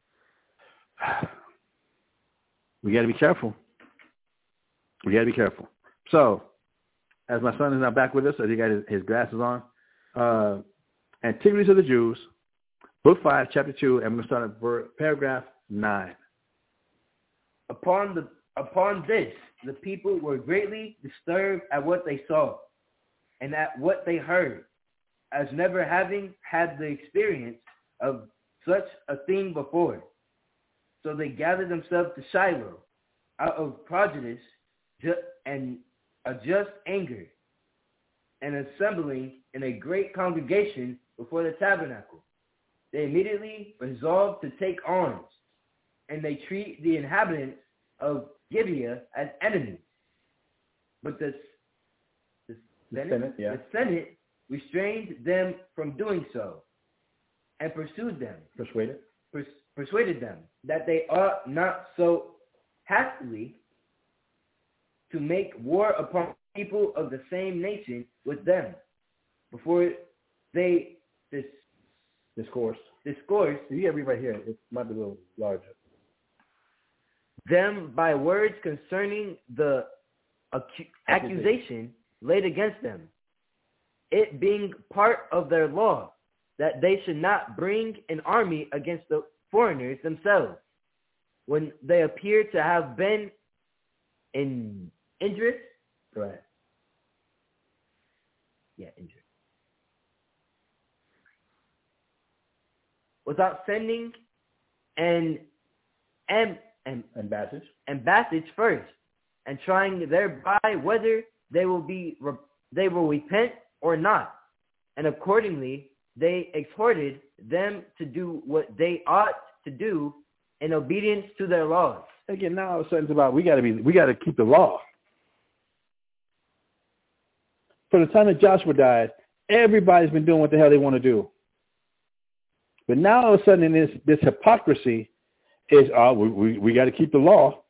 we gotta be careful. We gotta be careful. So, as my son is now back with us, as he got his, his glasses on, uh, Antiquities of the Jews, Book five, Chapter two, and we're going to start at ver- paragraph nine. Upon the upon this, the people were greatly disturbed at what they saw, and at what they heard, as never having had the experience of such a thing before. So they gathered themselves to Shiloh, out of prejudice ju- and a just anger, and assembling in a great congregation before the tabernacle, they immediately resolved to take arms, and they treat the inhabitants of Gibeah as enemies. But the, the, the, Senate, Senate, yeah. the Senate restrained them from doing so, and pursued them, Persuaded? pers- persuaded them that they ought not so hastily to make war upon people of the same nation with them, before they dis- Discourse. discourse You gotta read right here. It might be a little larger. them by words concerning the acu- accusation laid against them, it being part of their law that they should not bring an army against the foreigners themselves, when they appear to have been in injurious. Right. Yeah, injured. Without sending an am, am, Ambassage. ambassage first, and trying thereby whether they will be they will repent or not. And accordingly, they exhorted them to do what they ought to do in obedience to their laws. Again, now all of a sudden it's about we gotta be we gotta keep the law. From the time that Joshua died, everybody's been doing what the hell they want to do. But now all of a sudden in this, this hypocrisy is, oh, we, we, we got to keep the law.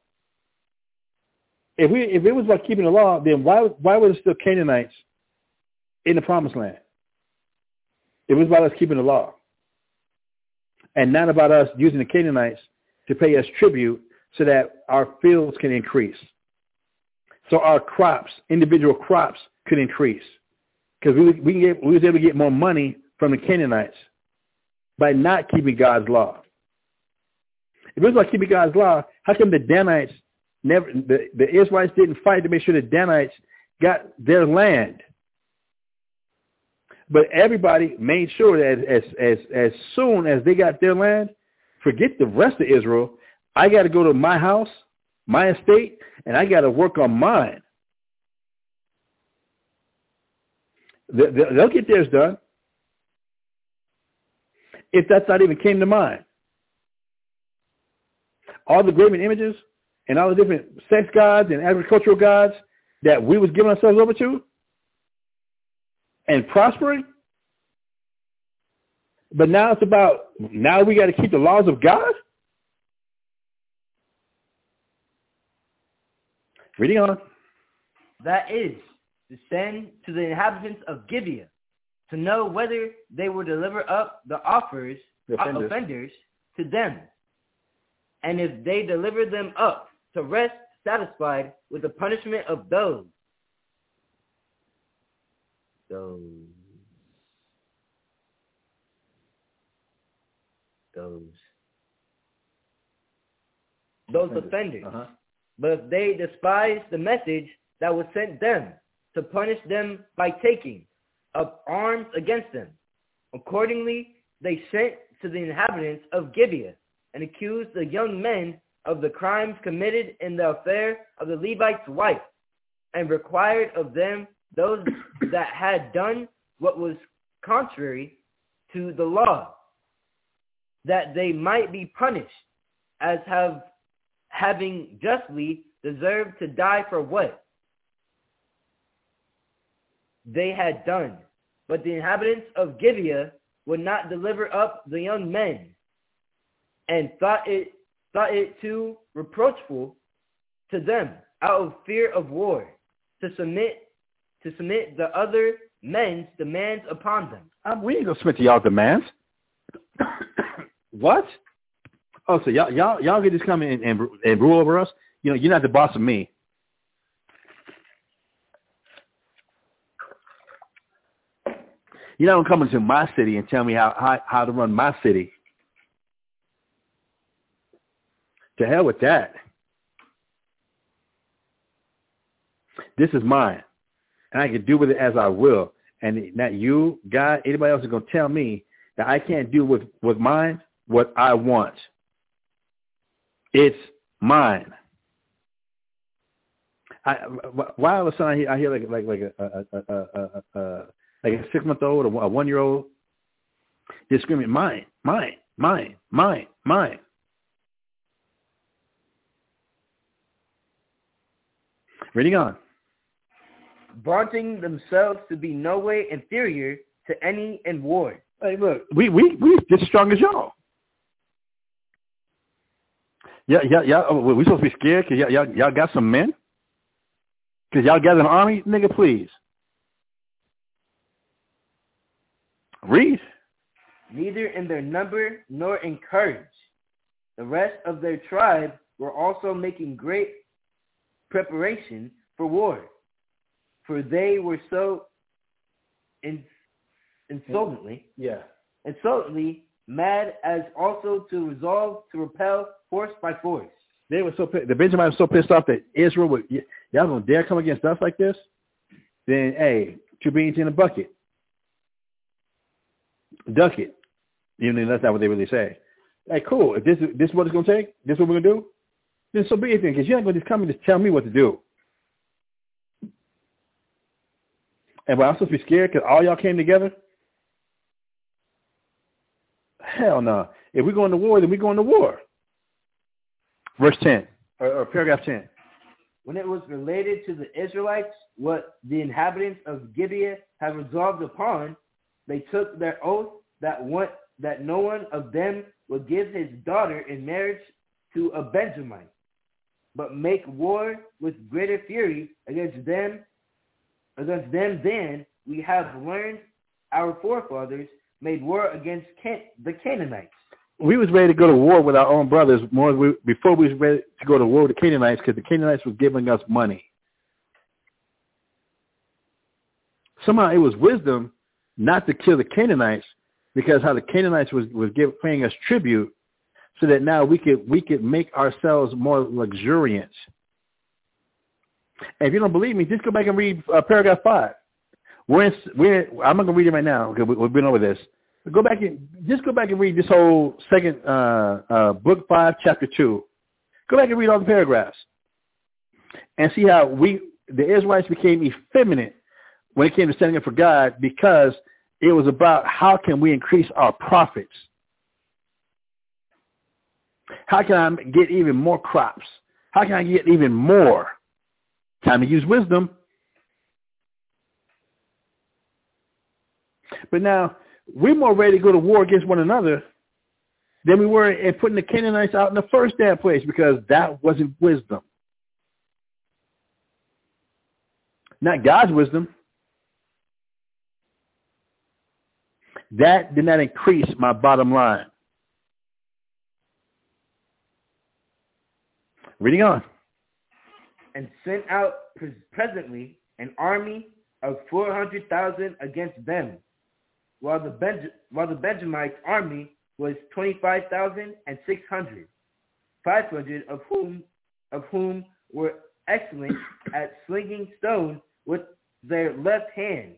If we if it was about keeping the law, then why why were there still Canaanites in the promised land? It was about us keeping the law. And not about us using the Canaanites to pay us tribute so that our fields can increase. So our crops, individual crops, could increase. Because we, we, can get, we was able to get more money from the Canaanites by not keeping God's law. If it was about keeping God's law, how come the Danites never, the, the Israelites didn't fight to make sure the Danites got their land? But everybody made sure that as, as, as soon as they got their land, forget the rest of Israel, I got to go to my house, my estate, and I got to work on mine. They'll get theirs done. If that's not even came to mind. All the graven images and all the different sex gods and agricultural gods that we was giving ourselves over to and prospering. But now it's about, now we got to keep the laws of God? Reading on. That is, to send to the inhabitants of Gibeah to know whether they will deliver up the offers, the offenders. offenders to them. And if they deliver them up, to rest satisfied with the punishment of those. Those. Those. Those offenders. offenders. Uh-huh. But if they despise the message that was sent them, to punish them by taking up arms against them. Accordingly, they sent to the inhabitants of Gibeah and accused the young men of the crimes committed in the affair of the Levite's wife, and required of them those that had done what was contrary to the law, that they might be punished, as have having justly deserved to die for what they had done. But the inhabitants of Gibeah would not deliver up the young men, and thought it thought it too reproachful to them, out of fear of war, to submit to submit the other men's demands upon them. Um, we ain't gonna submit to y'all demands. What? Oh, so y'all y'all y'all can just come in and, and rule over us? You know, you're not the boss of me. You're not gonna come into my city and tell me how, how how to run my city. To hell with that. This is mine, and I can do with it as I will. And not you, God, anybody else is gonna tell me that I can't do with with mine what I want. It's mine. I, why all of a sudden I hear, I hear like like like a, a, a, a, a, a like a six month old or a one year old just screaming, mine, mine, mine, mine, mine. Reading on. Vaunting themselves to be no way inferior to any in war. Hey, look, we we we just as strong as y'all. Yeah, yeah, yeah. We supposed to be scared because y'all, y'all, y'all got some men? Because y'all got an army? Nigga, please. Read. Neither in their number nor in courage. The rest of their tribe were also making great preparation for war, for they were so in, insolently, yeah, insolently mad as also to resolve to repel force by force. They were so the Benjamites were so pissed off that Israel would y'all gonna dare come against us like this? Then hey, two beans in a bucket, duck it. Even though that's not what they really say. Like, cool. If this this is what it's gonna take, this is what we're gonna do. Then so be it then, because you're not gonna just come and just tell me what to do. And but I'm supposed to be scared because all y'all came together. Hell no. If we're going to war, then we're going to war. Verse ten, or, or paragraph ten. When it was related to the Israelites, what the inhabitants of Gibeah had resolved upon, they took their oath that one, that no one of them would give his daughter in marriage to a Benjamite, but make war with greater fury against them, against them than we have learned our forefathers made war against Can- the Canaanites. We was ready to go to war with our own brothers more we, before we was ready to go to war with the Canaanites because the Canaanites were giving us money. Somehow it was wisdom not to kill the Canaanites because how the Canaanites was, was give, paying us tribute so that now we could we could make ourselves more luxuriant. And if you don't believe me, just go back and read uh, paragraph five. We're in, we're in, I'm not gonna read it right now because we, we've been over this. But go back and just go back and read this whole second uh, uh, book five, chapter two. Go back and read all the paragraphs and see how we the Israelites became effeminate when it came to standing up for God, because it was about how can we increase our profits. How can I get even more crops? How can I get even more? Time to use wisdom. But now, we're more ready to go to war against one another than we were in putting the Canaanites out in the first damn place, because that wasn't wisdom. Not God's wisdom. That did not increase my bottom line. Reading on. And sent out pres- presently an army of four hundred thousand against them, while the Benj- while the Benjamites' army was twenty-five thousand and six hundred, five hundred of whom of whom were excellent at slinging stones with their left hands,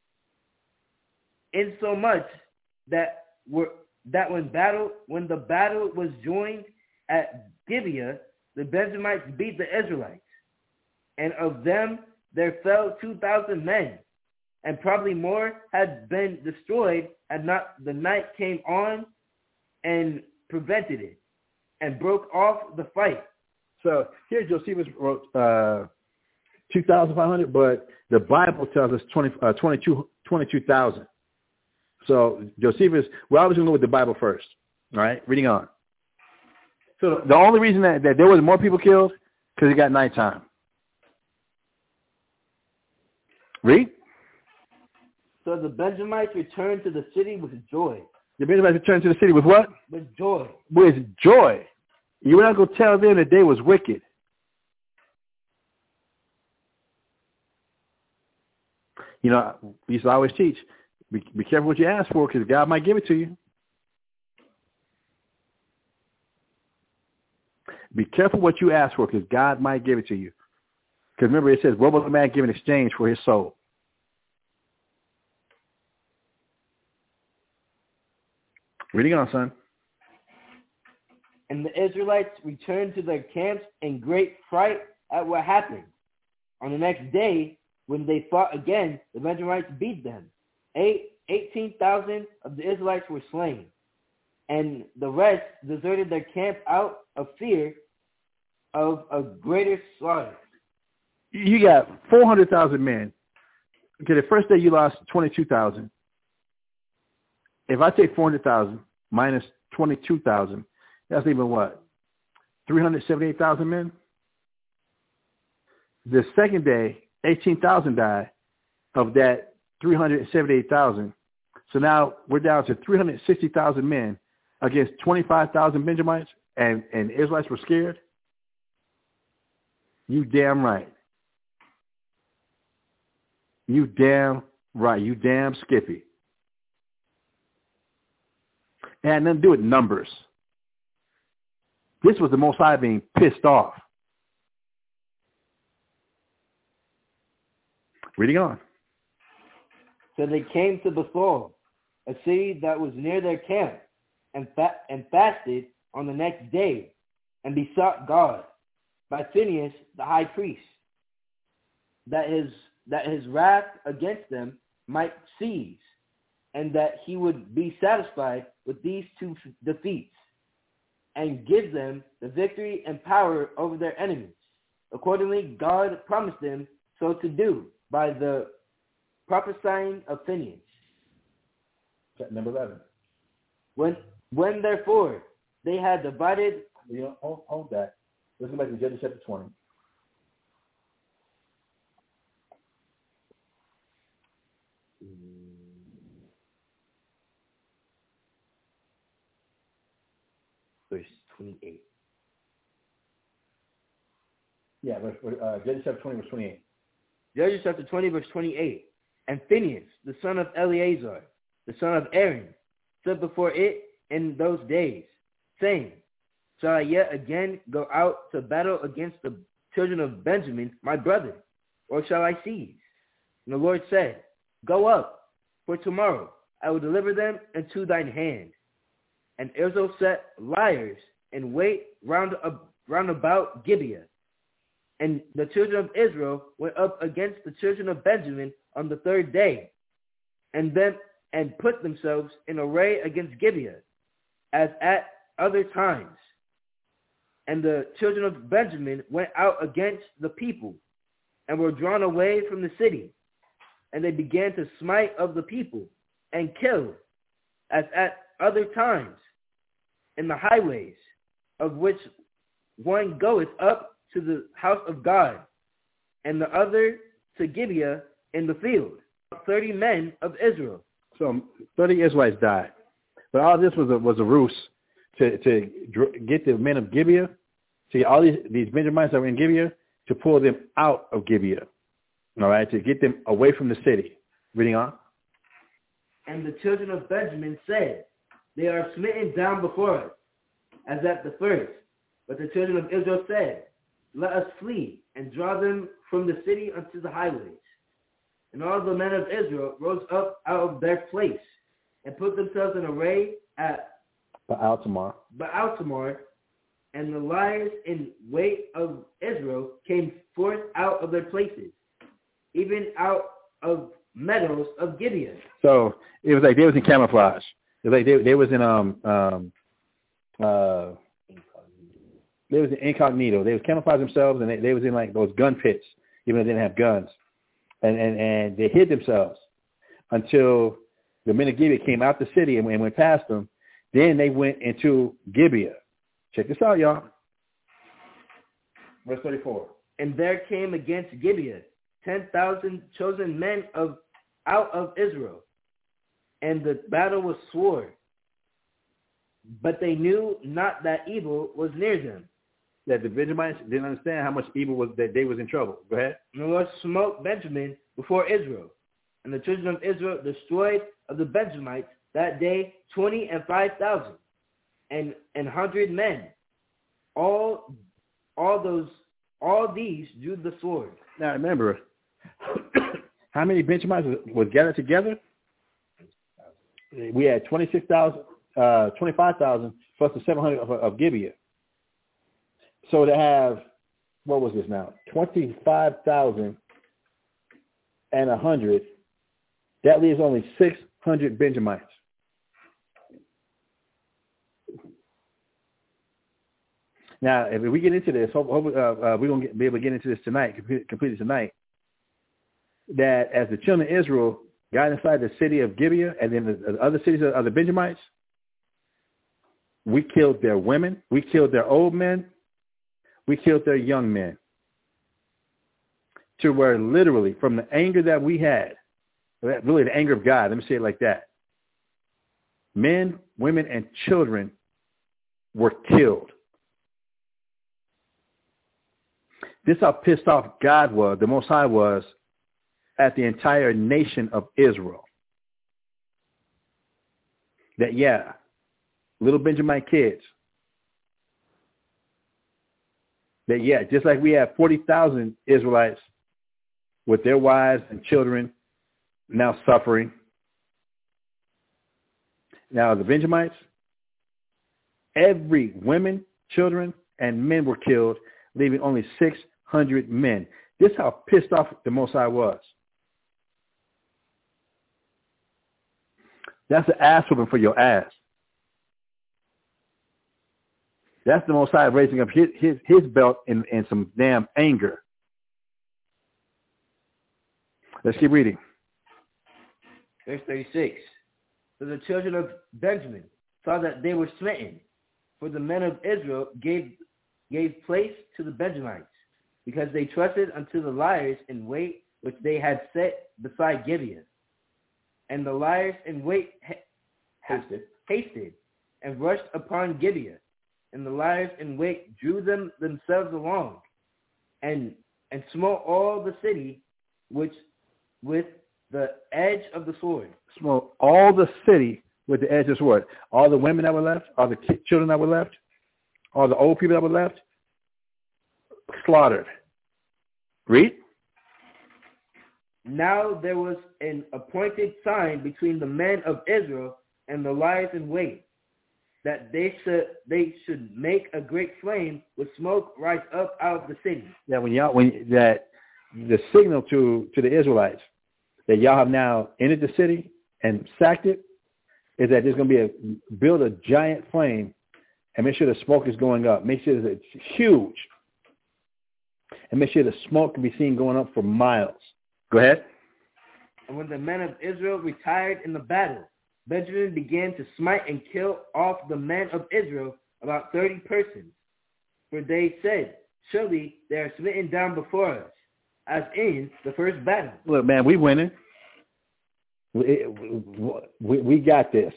insomuch that were that when battle when the battle was joined at Gibeah, the Benjamites beat the Israelites, and of them there fell two thousand men, and probably more had been destroyed had not the night came on and prevented it, and broke off the fight. So here Josephus wrote uh, two thousand five hundred, but the Bible tells us twenty, uh, twenty-two, twenty-two thousand. So Josephus, we're always going to go with the Bible first. All right, reading on. So the only reason that, that there was more people killed, because it got nighttime. Read. So the Benjamites returned to the city with joy. The Benjamites returned to the city with what? With joy. With joy. You were not going to tell them that they was wicked. You know, we used to always teach, be, be careful what you ask for, because God might give it to you. Be careful what you ask for, because God might give it to you. Because remember, it says, what will the man give in exchange for his soul? Reading on, son. And the Israelites returned to their camps in great fright at what happened. On the next day, when they fought again, the Benjamites beat them. Eight, eighteen thousand of the Israelites were slain, and the rest deserted their camp out of fear of a greater slaughter. You got four hundred thousand men. Okay, the first day you lost twenty-two thousand. If I take four hundred thousand minus twenty-two thousand, that's even what? three hundred seventy-eight thousand men? The second day, eighteen thousand died of that three hundred seventy-eight thousand. So now we're down to three hundred sixty thousand men against twenty-five thousand Benjamites, and, and the Israelites were scared? You damn right. You damn right. You damn Skippy. It had nothing to do with numbers. This was the Most High being pissed off. Reading on. So they came to Bethel, a city that was near their camp, and, fa- and fasted on the next day, and besought God by Phinehas the high priest, that his that his wrath against them might cease, and that he would be satisfied with these two defeats, and give them the victory and power over their enemies. Accordingly, God promised them so to do by the prophesying of Phinehas. Number eleven. When, when therefore they had divided... You know, hold, hold that. Let's go back to Judges chapter twenty. Verse twenty-eight. Yeah, verse, uh, Judges chapter twenty, verse twenty-eight. Judges chapter twenty, verse twenty-eight. And Phinehas, the son of Eleazar, the son of Aaron, stood before it in those days, saying, shall I yet again go out to battle against the children of Benjamin, my brother, or shall I cease? And the Lord said, Go up, for tomorrow I will deliver them into thine hand. And Israel set liers in wait round, uh, round about Gibeah. And the children of Israel went up against the children of Benjamin on the third day, and then and put themselves in array against Gibeah, as at other times. And the children of Benjamin went out against the people, and were drawn away from the city. And they began to smite of the people, and kill, as at other times, in the highways, of which one goeth up to the house of God, and the other to Gibeah in the field, thirty men of Israel. So thirty Israelites died. But all this was a, was a ruse to, to get the men of Gibeah, see all these, these Benjamites that were in Gibeah, to pull them out of Gibeah, all right, to get them away from the city. Reading on. And the children of Benjamin said, they are smitten down before us, as at the first. But the children of Israel said, let us flee, and draw them from the city unto the highways. And all the men of Israel rose up out of their place, and put themselves in array at Baal-Tamar. Baal-Tamar, and the liers in wait of Israel came forth out of their places, even out of meadows of Gibeah. So it was like they was in camouflage. It was like they they was in um um uh they was in incognito. They was camouflage themselves, and they, they was in like those gun pits, even though they didn't have guns, and and and they hid themselves until the men of Gibeah came out the city and, and went past them. Then they went into Gibeah. Check this out, y'all. Verse thirty-four. And there came against Gibeah ten thousand chosen men of out of Israel, and the battle was sore. But they knew not that evil was near them. That the Benjamites didn't understand how much evil was, that they was in trouble. Go ahead. And the Lord smote Benjamin before Israel, and the children of Israel destroyed of the Benjamites that day twenty and five thousand, and and hundred men. All, all those, all these drew the sword. Now remember, how many Benjamites was gathered together? We had twenty-six thousand, uh, twenty-five thousand plus the seven hundred of, of Gibeah. So to have, what was this now? twenty-five thousand and one hundred, that leaves only six hundred Benjamites. Now, if we get into this, hope, hope, uh, uh, we're going to be able to get into this tonight, complete, complete it tonight, that as the children of Israel got inside the city of Gibeah and then the, the other cities of the Benjamites, we killed their women, we killed their old men, we killed their young men. To where literally, from the anger that we had, really the anger of God, let me say it like that, men, women, and children were killed. This is how pissed off God was, the Most High was, at the entire nation of Israel. That, yeah, little Benjamite kids. That, yeah, just like we have forty thousand Israelites with their wives and children now suffering. Now, the Benjamites, every women, children, and men were killed, leaving only six hundred men. This is how pissed off the Most High was. That's the ass whooping for your ass. That's the Most High raising up his his, his belt in, in some damn anger. Let's keep reading. Verse thirty-six. So the children of Benjamin saw that they were smitten, for the men of Israel gave gave place to the Benjamites, because they trusted unto the liers in wait which they had set beside Gibeah. And the liers in wait ha- hasted, hasted and rushed upon Gibeah. And the liers in wait drew them themselves along, and and smote all the city which with the edge of the sword. Smote all the city with the edge of the sword. All the women that were left, all the ki- children that were left, all the old people that were left, slaughtered. Read. Now there was an appointed sign between the men of Israel and the liars in wait, that they should they should make a great flame with smoke rise up out of the city. Yeah, when y'all when that the signal to to the Israelites that y'all have now entered the city and sacked it is that there's going to be a build a giant flame and make sure the smoke is going up. Make sure that it's huge, and make sure the smoke can be seen going up for miles. Go ahead. And when the men of Israel retired in the battle, Benjamin began to smite and kill off the men of Israel, about thirty persons. For they said, surely they are smitten down before us, as in the first battle. Look, man, we winning. We, we, we got this.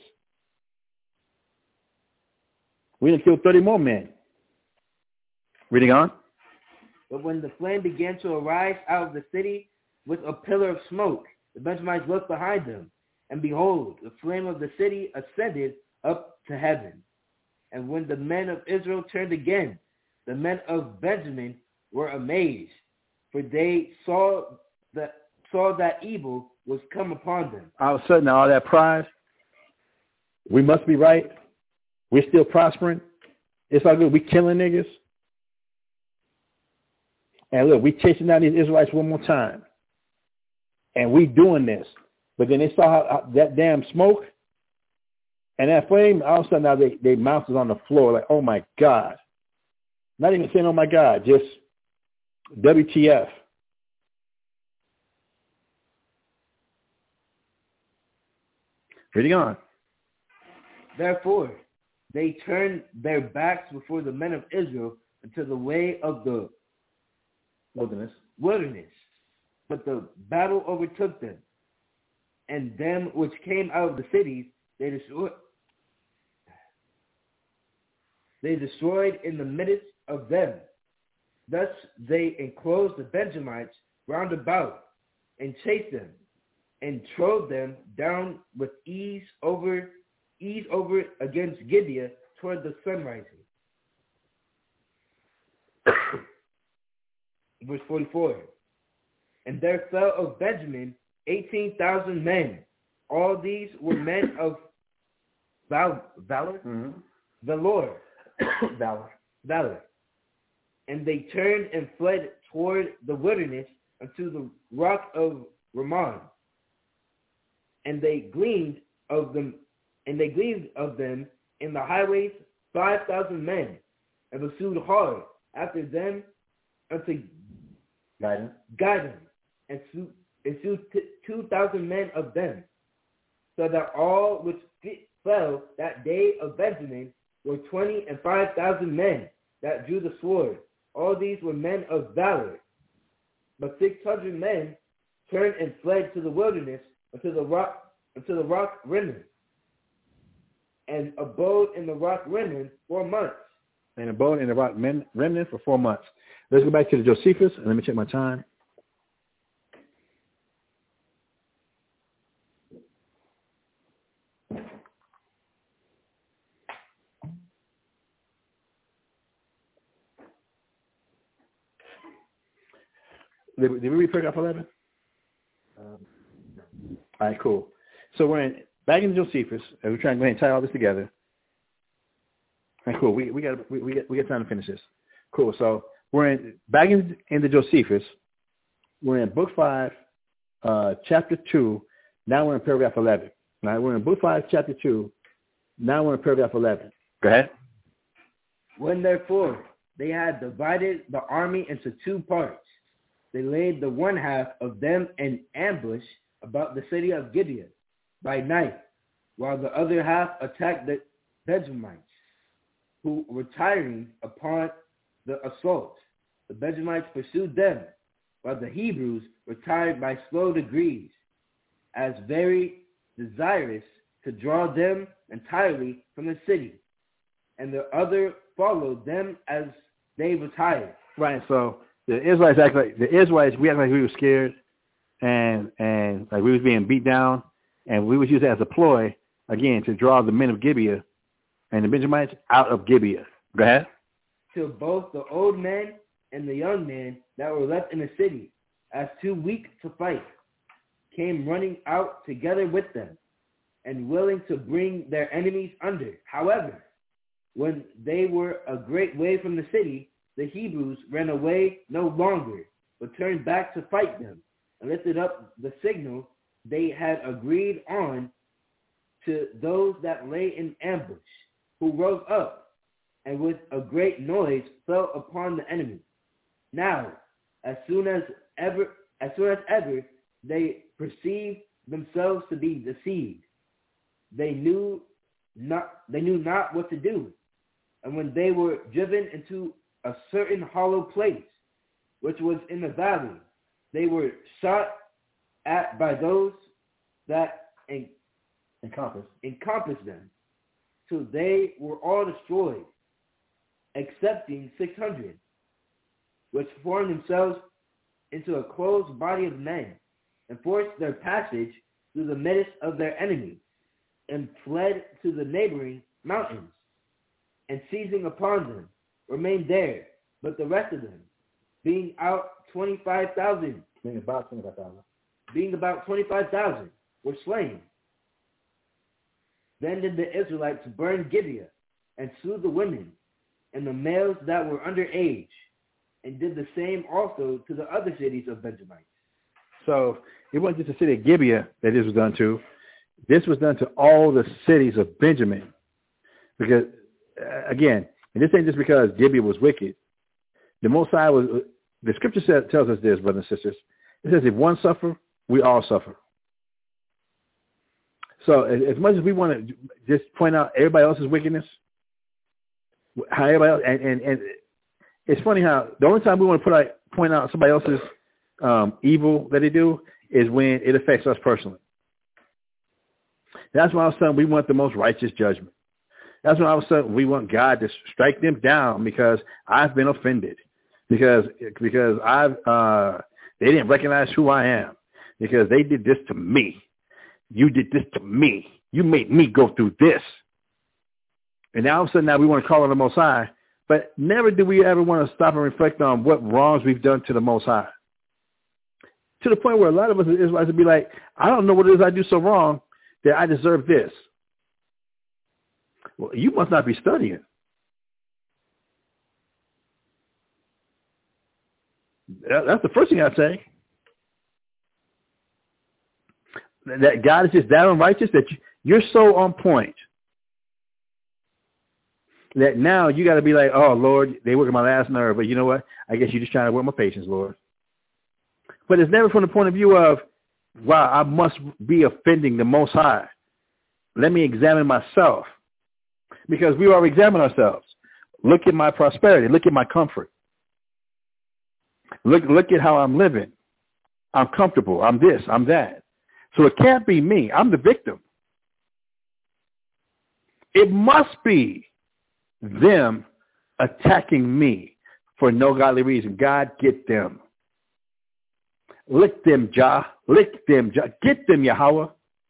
We done killed thirty more men. Reading on. But when the flame began to arise out of the city with a pillar of smoke, the Benjamites looked behind them, and behold, the flame of the city ascended up to heaven. And when the men of Israel turned again, the men of Benjamin were amazed, for they saw that saw that evil was come upon them. All of a sudden, all that pride, we must be right. We're still prospering. It's all good. We killing niggas. And look, we chasing down these Israelites one more time. And we doing this. But then they saw how, how that damn smoke and that flame, all of a sudden now they, they mouth is on the floor like, oh my God. Not even saying, oh my God, just W T F. Reading on. Therefore, they turned their backs before the men of Israel into the way of the wilderness. wilderness. But the battle overtook them, and them which came out of the cities they destroyed. They destroyed in the midst of them. Thus they enclosed the Benjamites round about, and chased them, and trode them down with ease over ease over against Gibeah toward the sun rising. Verse forty-four. And there fell of Benjamin eighteen thousand men. All these were men of val- valor, mm-hmm. valor, valor, valor. And they turned and fled toward the wilderness unto the rock of Ramon. And they gleaned of them, and they gleaned of them in the highways five thousand men, and pursued hard after them unto Guidance. Guidance. And slew two thousand men of them, so that all which fell that day of Benjamin were twenty and five thousand men that drew the sword. All these were men of valor. But six hundred men turned and fled to the wilderness unto the rock unto the rock Rimmon, and abode in the rock Rimmon four months. And abode in the rock Rimmon for four months. Let's go back to the Josephus, and let me check my time. Did, did we read paragraph eleven? Um, all right, cool. So we're in, back in the Josephus, and we're trying to go ahead and tie all this together. All right, cool. We we got we we get we get time to finish this. Cool. So we're in back in, in the Josephus. We're in book five, uh, chapter two. Now we're in paragraph eleven. All right, we're in book five, chapter two. Now we're in paragraph eleven. Go ahead. When therefore they had divided the army into two parts, they laid the one half of them in ambush about the city of Gibeah by night, while the other half attacked the Benjamites, who were retiring upon the assault. The Benjamites pursued them, while the Hebrews retired by slow degrees, as very desirous to draw them entirely from the city. And the other followed them as they retired. Right, so the Israelites act like the Israelites. We act like we were scared, and and like we was being beat down, and we was used as a ploy again to draw the men of Gibeah and the Benjamites out of Gibeah. Go ahead. Till both the old men and the young men that were left in the city, as too weak to fight, came running out together with them, and willing to bring their enemies under. However, when they were a great way from the city, the Hebrews ran away no longer, but turned back to fight them, and lifted up the signal they had agreed on to those that lay in ambush, who rose up, and with a great noise fell upon the enemy. Now, as soon as ever, as soon as ever, they perceived themselves to be deceived. They knew not, they knew not what to do. And when they were driven into a certain hollow place, which was in the valley, they were shot at by those that en- encompass. encompassed them, till they were all destroyed, excepting six hundred, which formed themselves into a closed body of men, and forced their passage through the midst of their enemies, and fled to the neighboring mountains, and seizing upon them, remained there. But the rest of them, being out twenty-five thousand, Being about twenty-five thousand. being about twenty-five thousand, were slain. Then did the Israelites burn Gibeah, and slew the women, and the males that were under age, and did the same also to the other cities of Benjamin. So it wasn't just the city of Gibeah that this was done to. This was done to all the cities of Benjamin. Because, uh, again, and this ain't just because Gibeah was wicked. The Most High was, the scripture says, tells us this, brothers and sisters. It says if one suffer, we all suffer. So as, as much as we want to just point out everybody else's wickedness, how everybody else, and, and, and it's funny how the only time we want to put out, point out somebody else's um, evil that they do is when it affects us personally. That's why all of a sudden we want the most righteous judgment. That's when all of a sudden we want God to strike them down because I've been offended, because because I've uh, they didn't recognize who I am, because they did this to me. You did this to me. You made me go through this. And now all of a sudden now we want to call on the Most High, but never do we ever want to stop and reflect on what wrongs we've done to the Most High. To the point where a lot of us as Israelites would be like, I don't know what it is I do so wrong that I deserve this. Well, you must not be studying. That's the first thing I'd say. That God is just that unrighteous that you're so on point that now you got to be like, oh, Lord, they work my last nerve, but you know what? I guess you're just trying to work my patience, Lord. But it's never from the point of view of, wow, I must be offending the Most High. Let me examine myself. Because we already examine ourselves. Look at my prosperity. Look at my comfort. Look, look at how I'm living. I'm comfortable. I'm this. I'm that. So it can't be me. I'm the victim. It must be them attacking me for no godly reason. God, get them. Lick them, Jah. Lick them, Jah. Get them, Yahweh.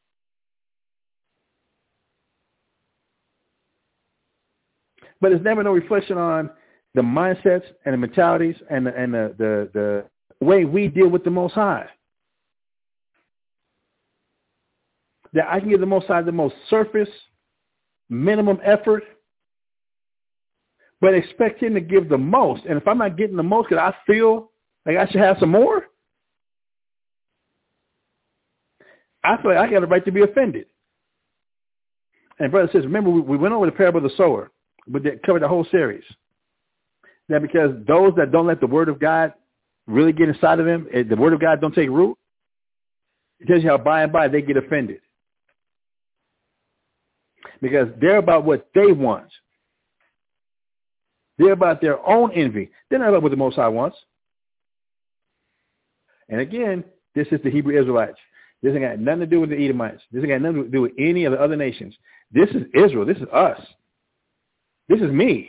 But there's never no reflection on the mindsets and the mentalities and the, and the, the, the way we deal with the Most High. That I can give the Most High the most surface, minimum effort, but expect him to give the most. And if I'm not getting the most because I feel like I should have some more, I feel like I got a right to be offended. And brother says, remember, we, we went over the parable of the sower, but that covered the whole series. That because those that don't let the word of God really get inside of them, the word of God don't take root, it tells you how by and by they get offended. Because they're about what they want. They're about their own envy. They're not about what the Most High wants. And again, this is the Hebrew Israelites. This ain't got nothing to do with the Edomites. This ain't got nothing to do with any of the other nations. This is Israel. This is us. This is me.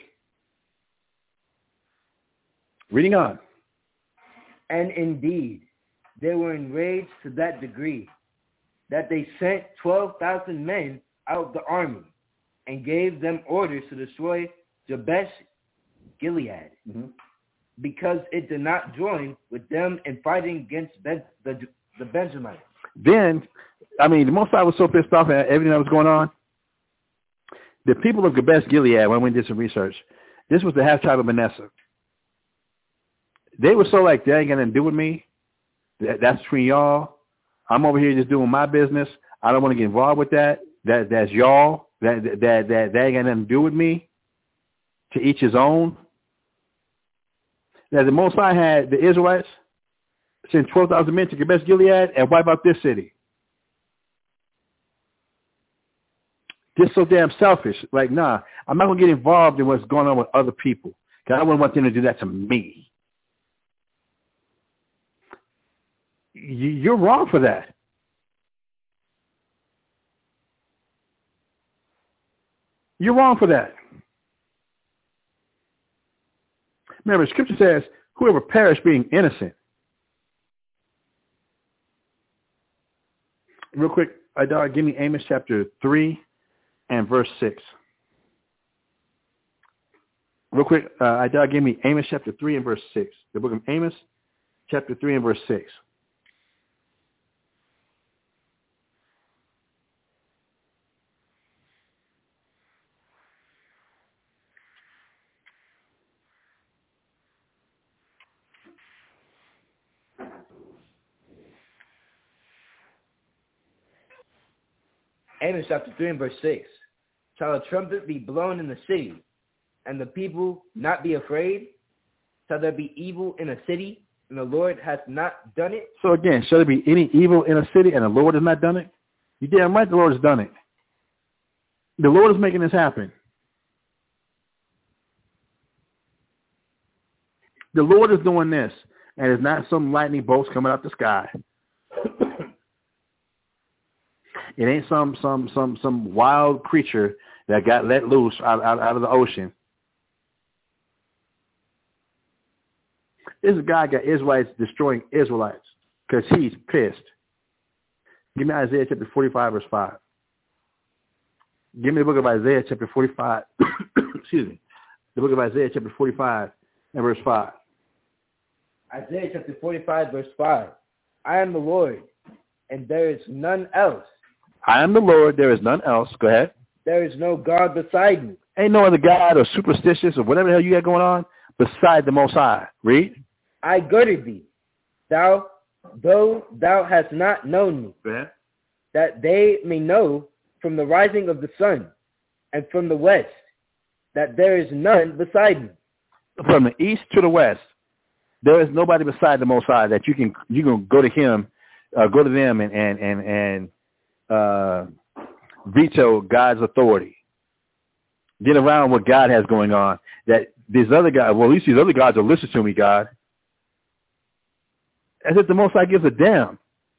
Reading on. And indeed, they were enraged to that degree that they sent twelve thousand men out of the army and gave them orders to destroy Jabesh Gilead, mm-hmm. because it did not join with them in fighting against ben, the, the Benjamites. Then, I mean, the Most High was so pissed off at everything that was going on. The people of Jabesh Gilead, when we did some research, this was the half tribe of Manasseh. They were so like, they ain't got nothing to do with me. That, that's between y'all. I'm over here just doing my business. I don't want to get involved with that. That that's y'all. That that that that, that ain't got nothing to do with me. To each his own. Now the Most High had the Israelites send twelve thousand men to Jabesh Gilead and wipe out this city. Just so damn selfish. Like, nah, I'm not going to get involved in what's going on with other people. Because I wouldn't want them to do that to me. You're wrong for that. You're wrong for that. Remember, Scripture says, whoever perished being innocent. Real quick, Idar, give me Amos chapter three and verse six. Real quick, uh, Idar, give me Amos chapter three and verse six. The book of Amos chapter three and verse six. Amos chapter three and verse six. Shall a trumpet be blown in the city, and the people not be afraid? Shall there be evil in a city, and the Lord hath not done it? So again, shall there be any evil in a city, and the Lord has not done it? You damn right the Lord has done it. The Lord is making this happen. The Lord is doing this, and it's not some lightning bolts coming out the sky. It ain't some some some some wild creature that got let loose out, out, out of the ocean. This guy got Israelites destroying Israelites because he's pissed. Give me Isaiah chapter forty-five, verse five. Give me the book of Isaiah chapter forty-five. Excuse me. The book of Isaiah chapter forty-five and verse five. Isaiah chapter forty-five, verse five. I am the Lord, and there is none else. I am the Lord, there is none else. Go ahead. There is no God beside me. Ain't no other God or superstitious or whatever the hell you got going on beside the Most High. Read. I girded thee, thou, though thou hast not known me, Go ahead. that they may know from the rising of the sun and from the west that there is none beside me. From the east to the west, there is nobody beside the Most High that you can you can go to him, uh, go to them and and and and uh, veto God's authority. Get around what God has going on. That these other guys, well, at least these other guys will listen to me, God. As if the Most High gives a damn.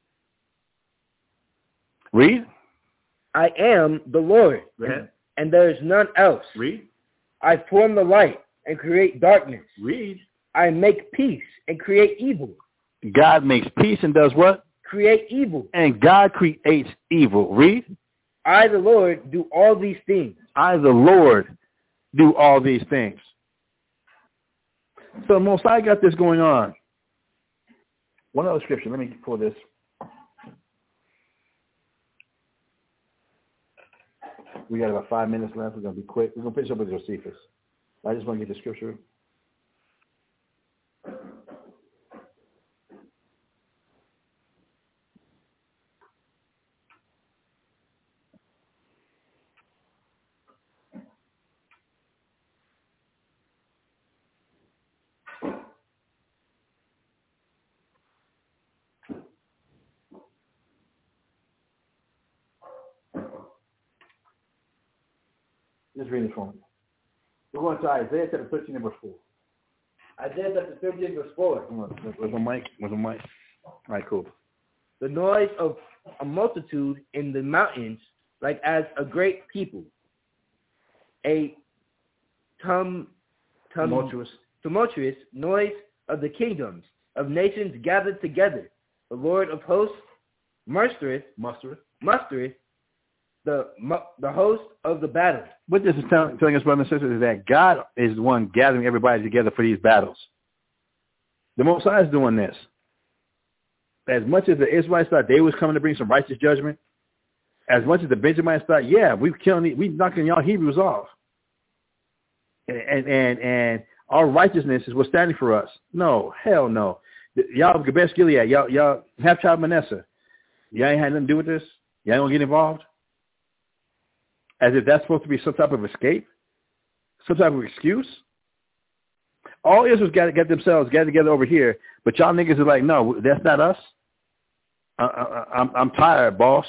Read. I am the Lord, Go ahead. and there is none else. Read. I form the light and create darkness. Read. I make peace and create evil. God makes peace and does what? Create evil. And God creates evil. Read. I, the Lord, do all these things. I, the Lord, do all these things. So Most High got this going on. One other scripture. Let me pull this. We got about five minutes left. We're going to be quick. We're going to finish up with Josephus. I just want to get the scripture. Just read it for me. We're going to Isaiah chapter thirteen and verse four. Isaiah chapter thirteen, verse four. Where's my mic? Where's my mic? All right, cool. The noise of a multitude in the mountains, like as a great people. A tum, tum, Tumultuous. tumultuous noise of the kingdoms of nations gathered together. The Lord of hosts mustereth, Mustereth. mustereth the the host of the battle. What this is tell, telling us, brothers and sisters, is that God is the one gathering everybody together for these battles. The Most High is doing this. as much as the Israelites thought they was coming to bring some righteous judgment, as much as the Benjamites thought, yeah, we killing, we knocking y'all Hebrews off, and and and, and our righteousness is what's standing for us. No, hell no. Y'all Gabesh Gilead, y'all y'all half-child Manasseh, y'all ain't had nothing to do with this. Y'all don't get involved. As if that's supposed to be some type of escape, some type of excuse. All Israel's got to get themselves gathered together over here, but y'all niggas are like, no, that's not us. I, I, I'm, I'm tired, boss.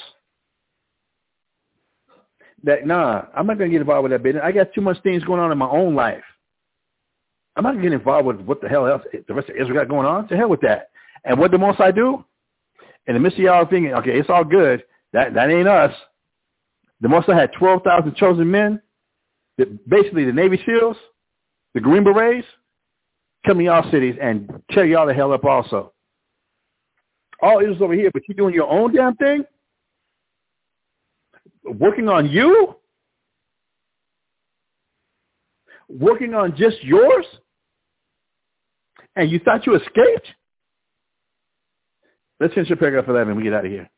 That nah, I'm not gonna get involved with that business. I got too much things going on in my own life. I'm not gonna get involved with what the hell else the rest of Israel got going on. To hell with that. And what the most I do, in the midst of y'all thinking, okay, it's all good. That that ain't us. The most I had twelve thousand chosen men. The, basically, the Navy SEALs, the Green Berets, come to y'all cities and tear y'all the hell up also. All Israel's over here, but you doing your own damn thing? Working on you? Working on just yours? And you thought you escaped? Let's finish your paragraph eleven and we get out of here.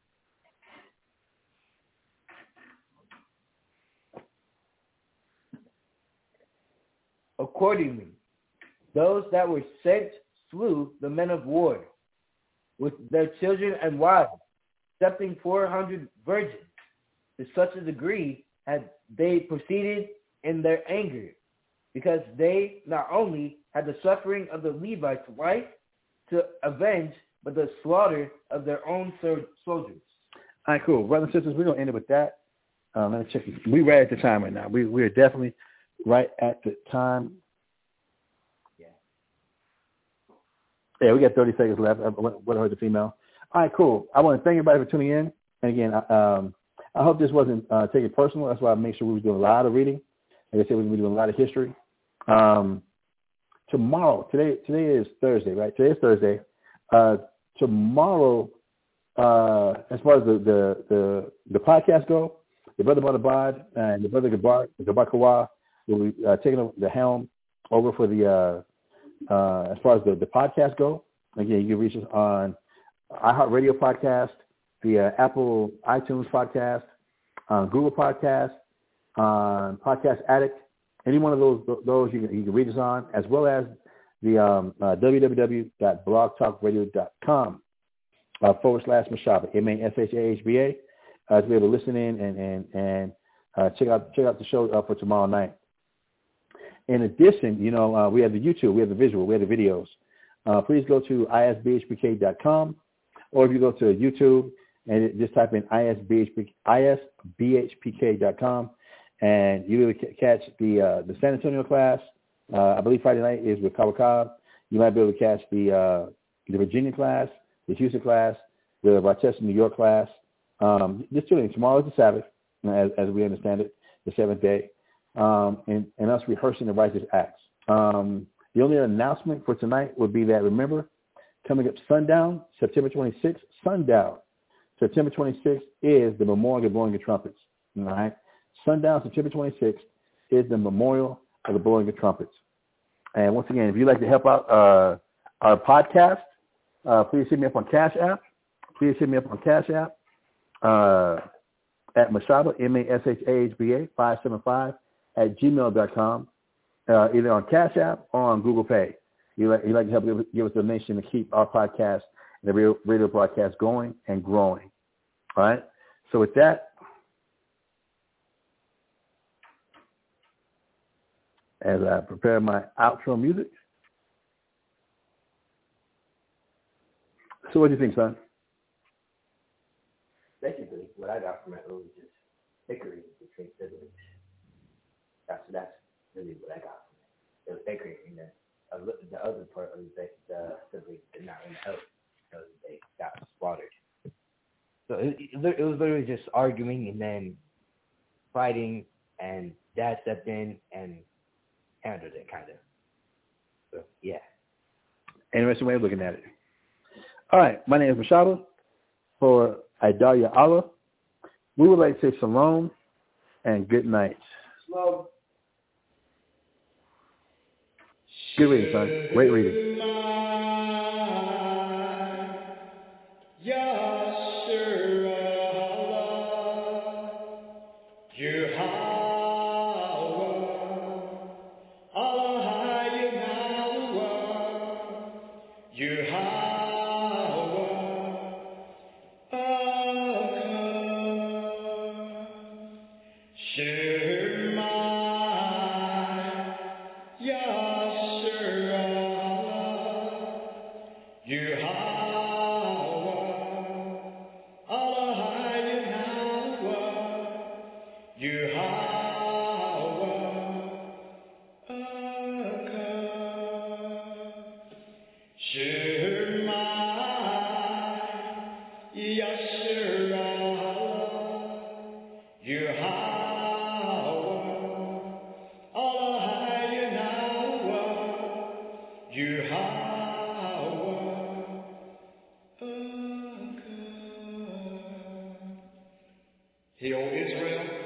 Accordingly, those that were sent slew the men of war with their children and wives, excepting four hundred virgins. To such a degree had they proceeded in their anger, because they not only had the suffering of the Levites' wife to avenge, but the slaughter of their own soldiers. All right, cool. Brothers and sisters, we're going to end it with that. Um, let me check. We're right at the time right now. We, we're definitely right at the time. Yeah. Yeah, we got thirty seconds left. What I heard the female. All right, cool. I want to thank everybody for tuning in. And again, um, I hope this wasn't uh, taken personal. That's why I make sure we were doing a lot of reading. Like I said, we were doing a lot of history. Um, tomorrow, today today is Thursday, right? Today is Thursday. Uh, tomorrow, uh, as far as the, the, the, the podcast go, the Brother Badabad and the Brother Gabar, Gabar Kawa will be uh, taking the helm over for the, uh, uh, as far as the, the podcast go. Again, you can reach us on iHeartRadio podcast, the uh, Apple iTunes podcast, uh, Google podcast, uh, Podcast Addict. Any one of those those you can, you can reach us on, as well as the um, uh, w w w dot blog talk radio dot com uh, forward slash Mashaba, M A S H A H B A, uh, to be able to listen in and and and uh, check out check out the show uh, for tomorrow night. In addition, you know, uh, we have the YouTube, we have the visual, we have the videos. Uh, please go to I S B H P K dot com, or if you go to YouTube and just type in I S B H P K dot com, and you will catch the uh, the San Antonio class. Uh, I believe Friday night is with Kawakab. You might be able to catch the uh, the Virginia class, the Houston class, the Rochester, New York class. Um, just tune in. Tomorrow is the Sabbath, as, as we understand it, the seventh day, um, and, and us rehearsing the righteous acts. Um, the only announcement for tonight would be that, remember, coming up sundown, September twenty-sixth, sundown. September twenty-sixth is the memorial of blowing of trumpets. All right? Sundown, September twenty-sixth, is the memorial of the blowing of trumpets. And once again, if you'd like to help out uh, our podcast, uh, please hit me up on Cash App. Please hit me up on Cash App uh, at Mashaba, M A S H A H B A, five seven five at gmail dot com, uh, either on Cash App or on Google Pay. You'd like, you'd like to help give, give us a donation to keep our podcast and the radio, radio broadcast going and growing. All right? So with that, as I prepare my outro music. So what do you think, son? Basically, what I got from it was just bickering between siblings. That's that's really what I got from it. It was bickering, and then uh, the other part was that the siblings did not really help because they got slaughtered. So it, it was literally just arguing and then fighting, and Dad stepped in and handled it, kind of. So, yeah. Interesting way of looking at it. All right, my name is Mashaba. For Idalia Allah, we would like to say shalom and good night. Shalom. Good reading, son. Great reading. Shema Yasherah Yahweh Allah Yahweh Yahweh. Hear, O Israel,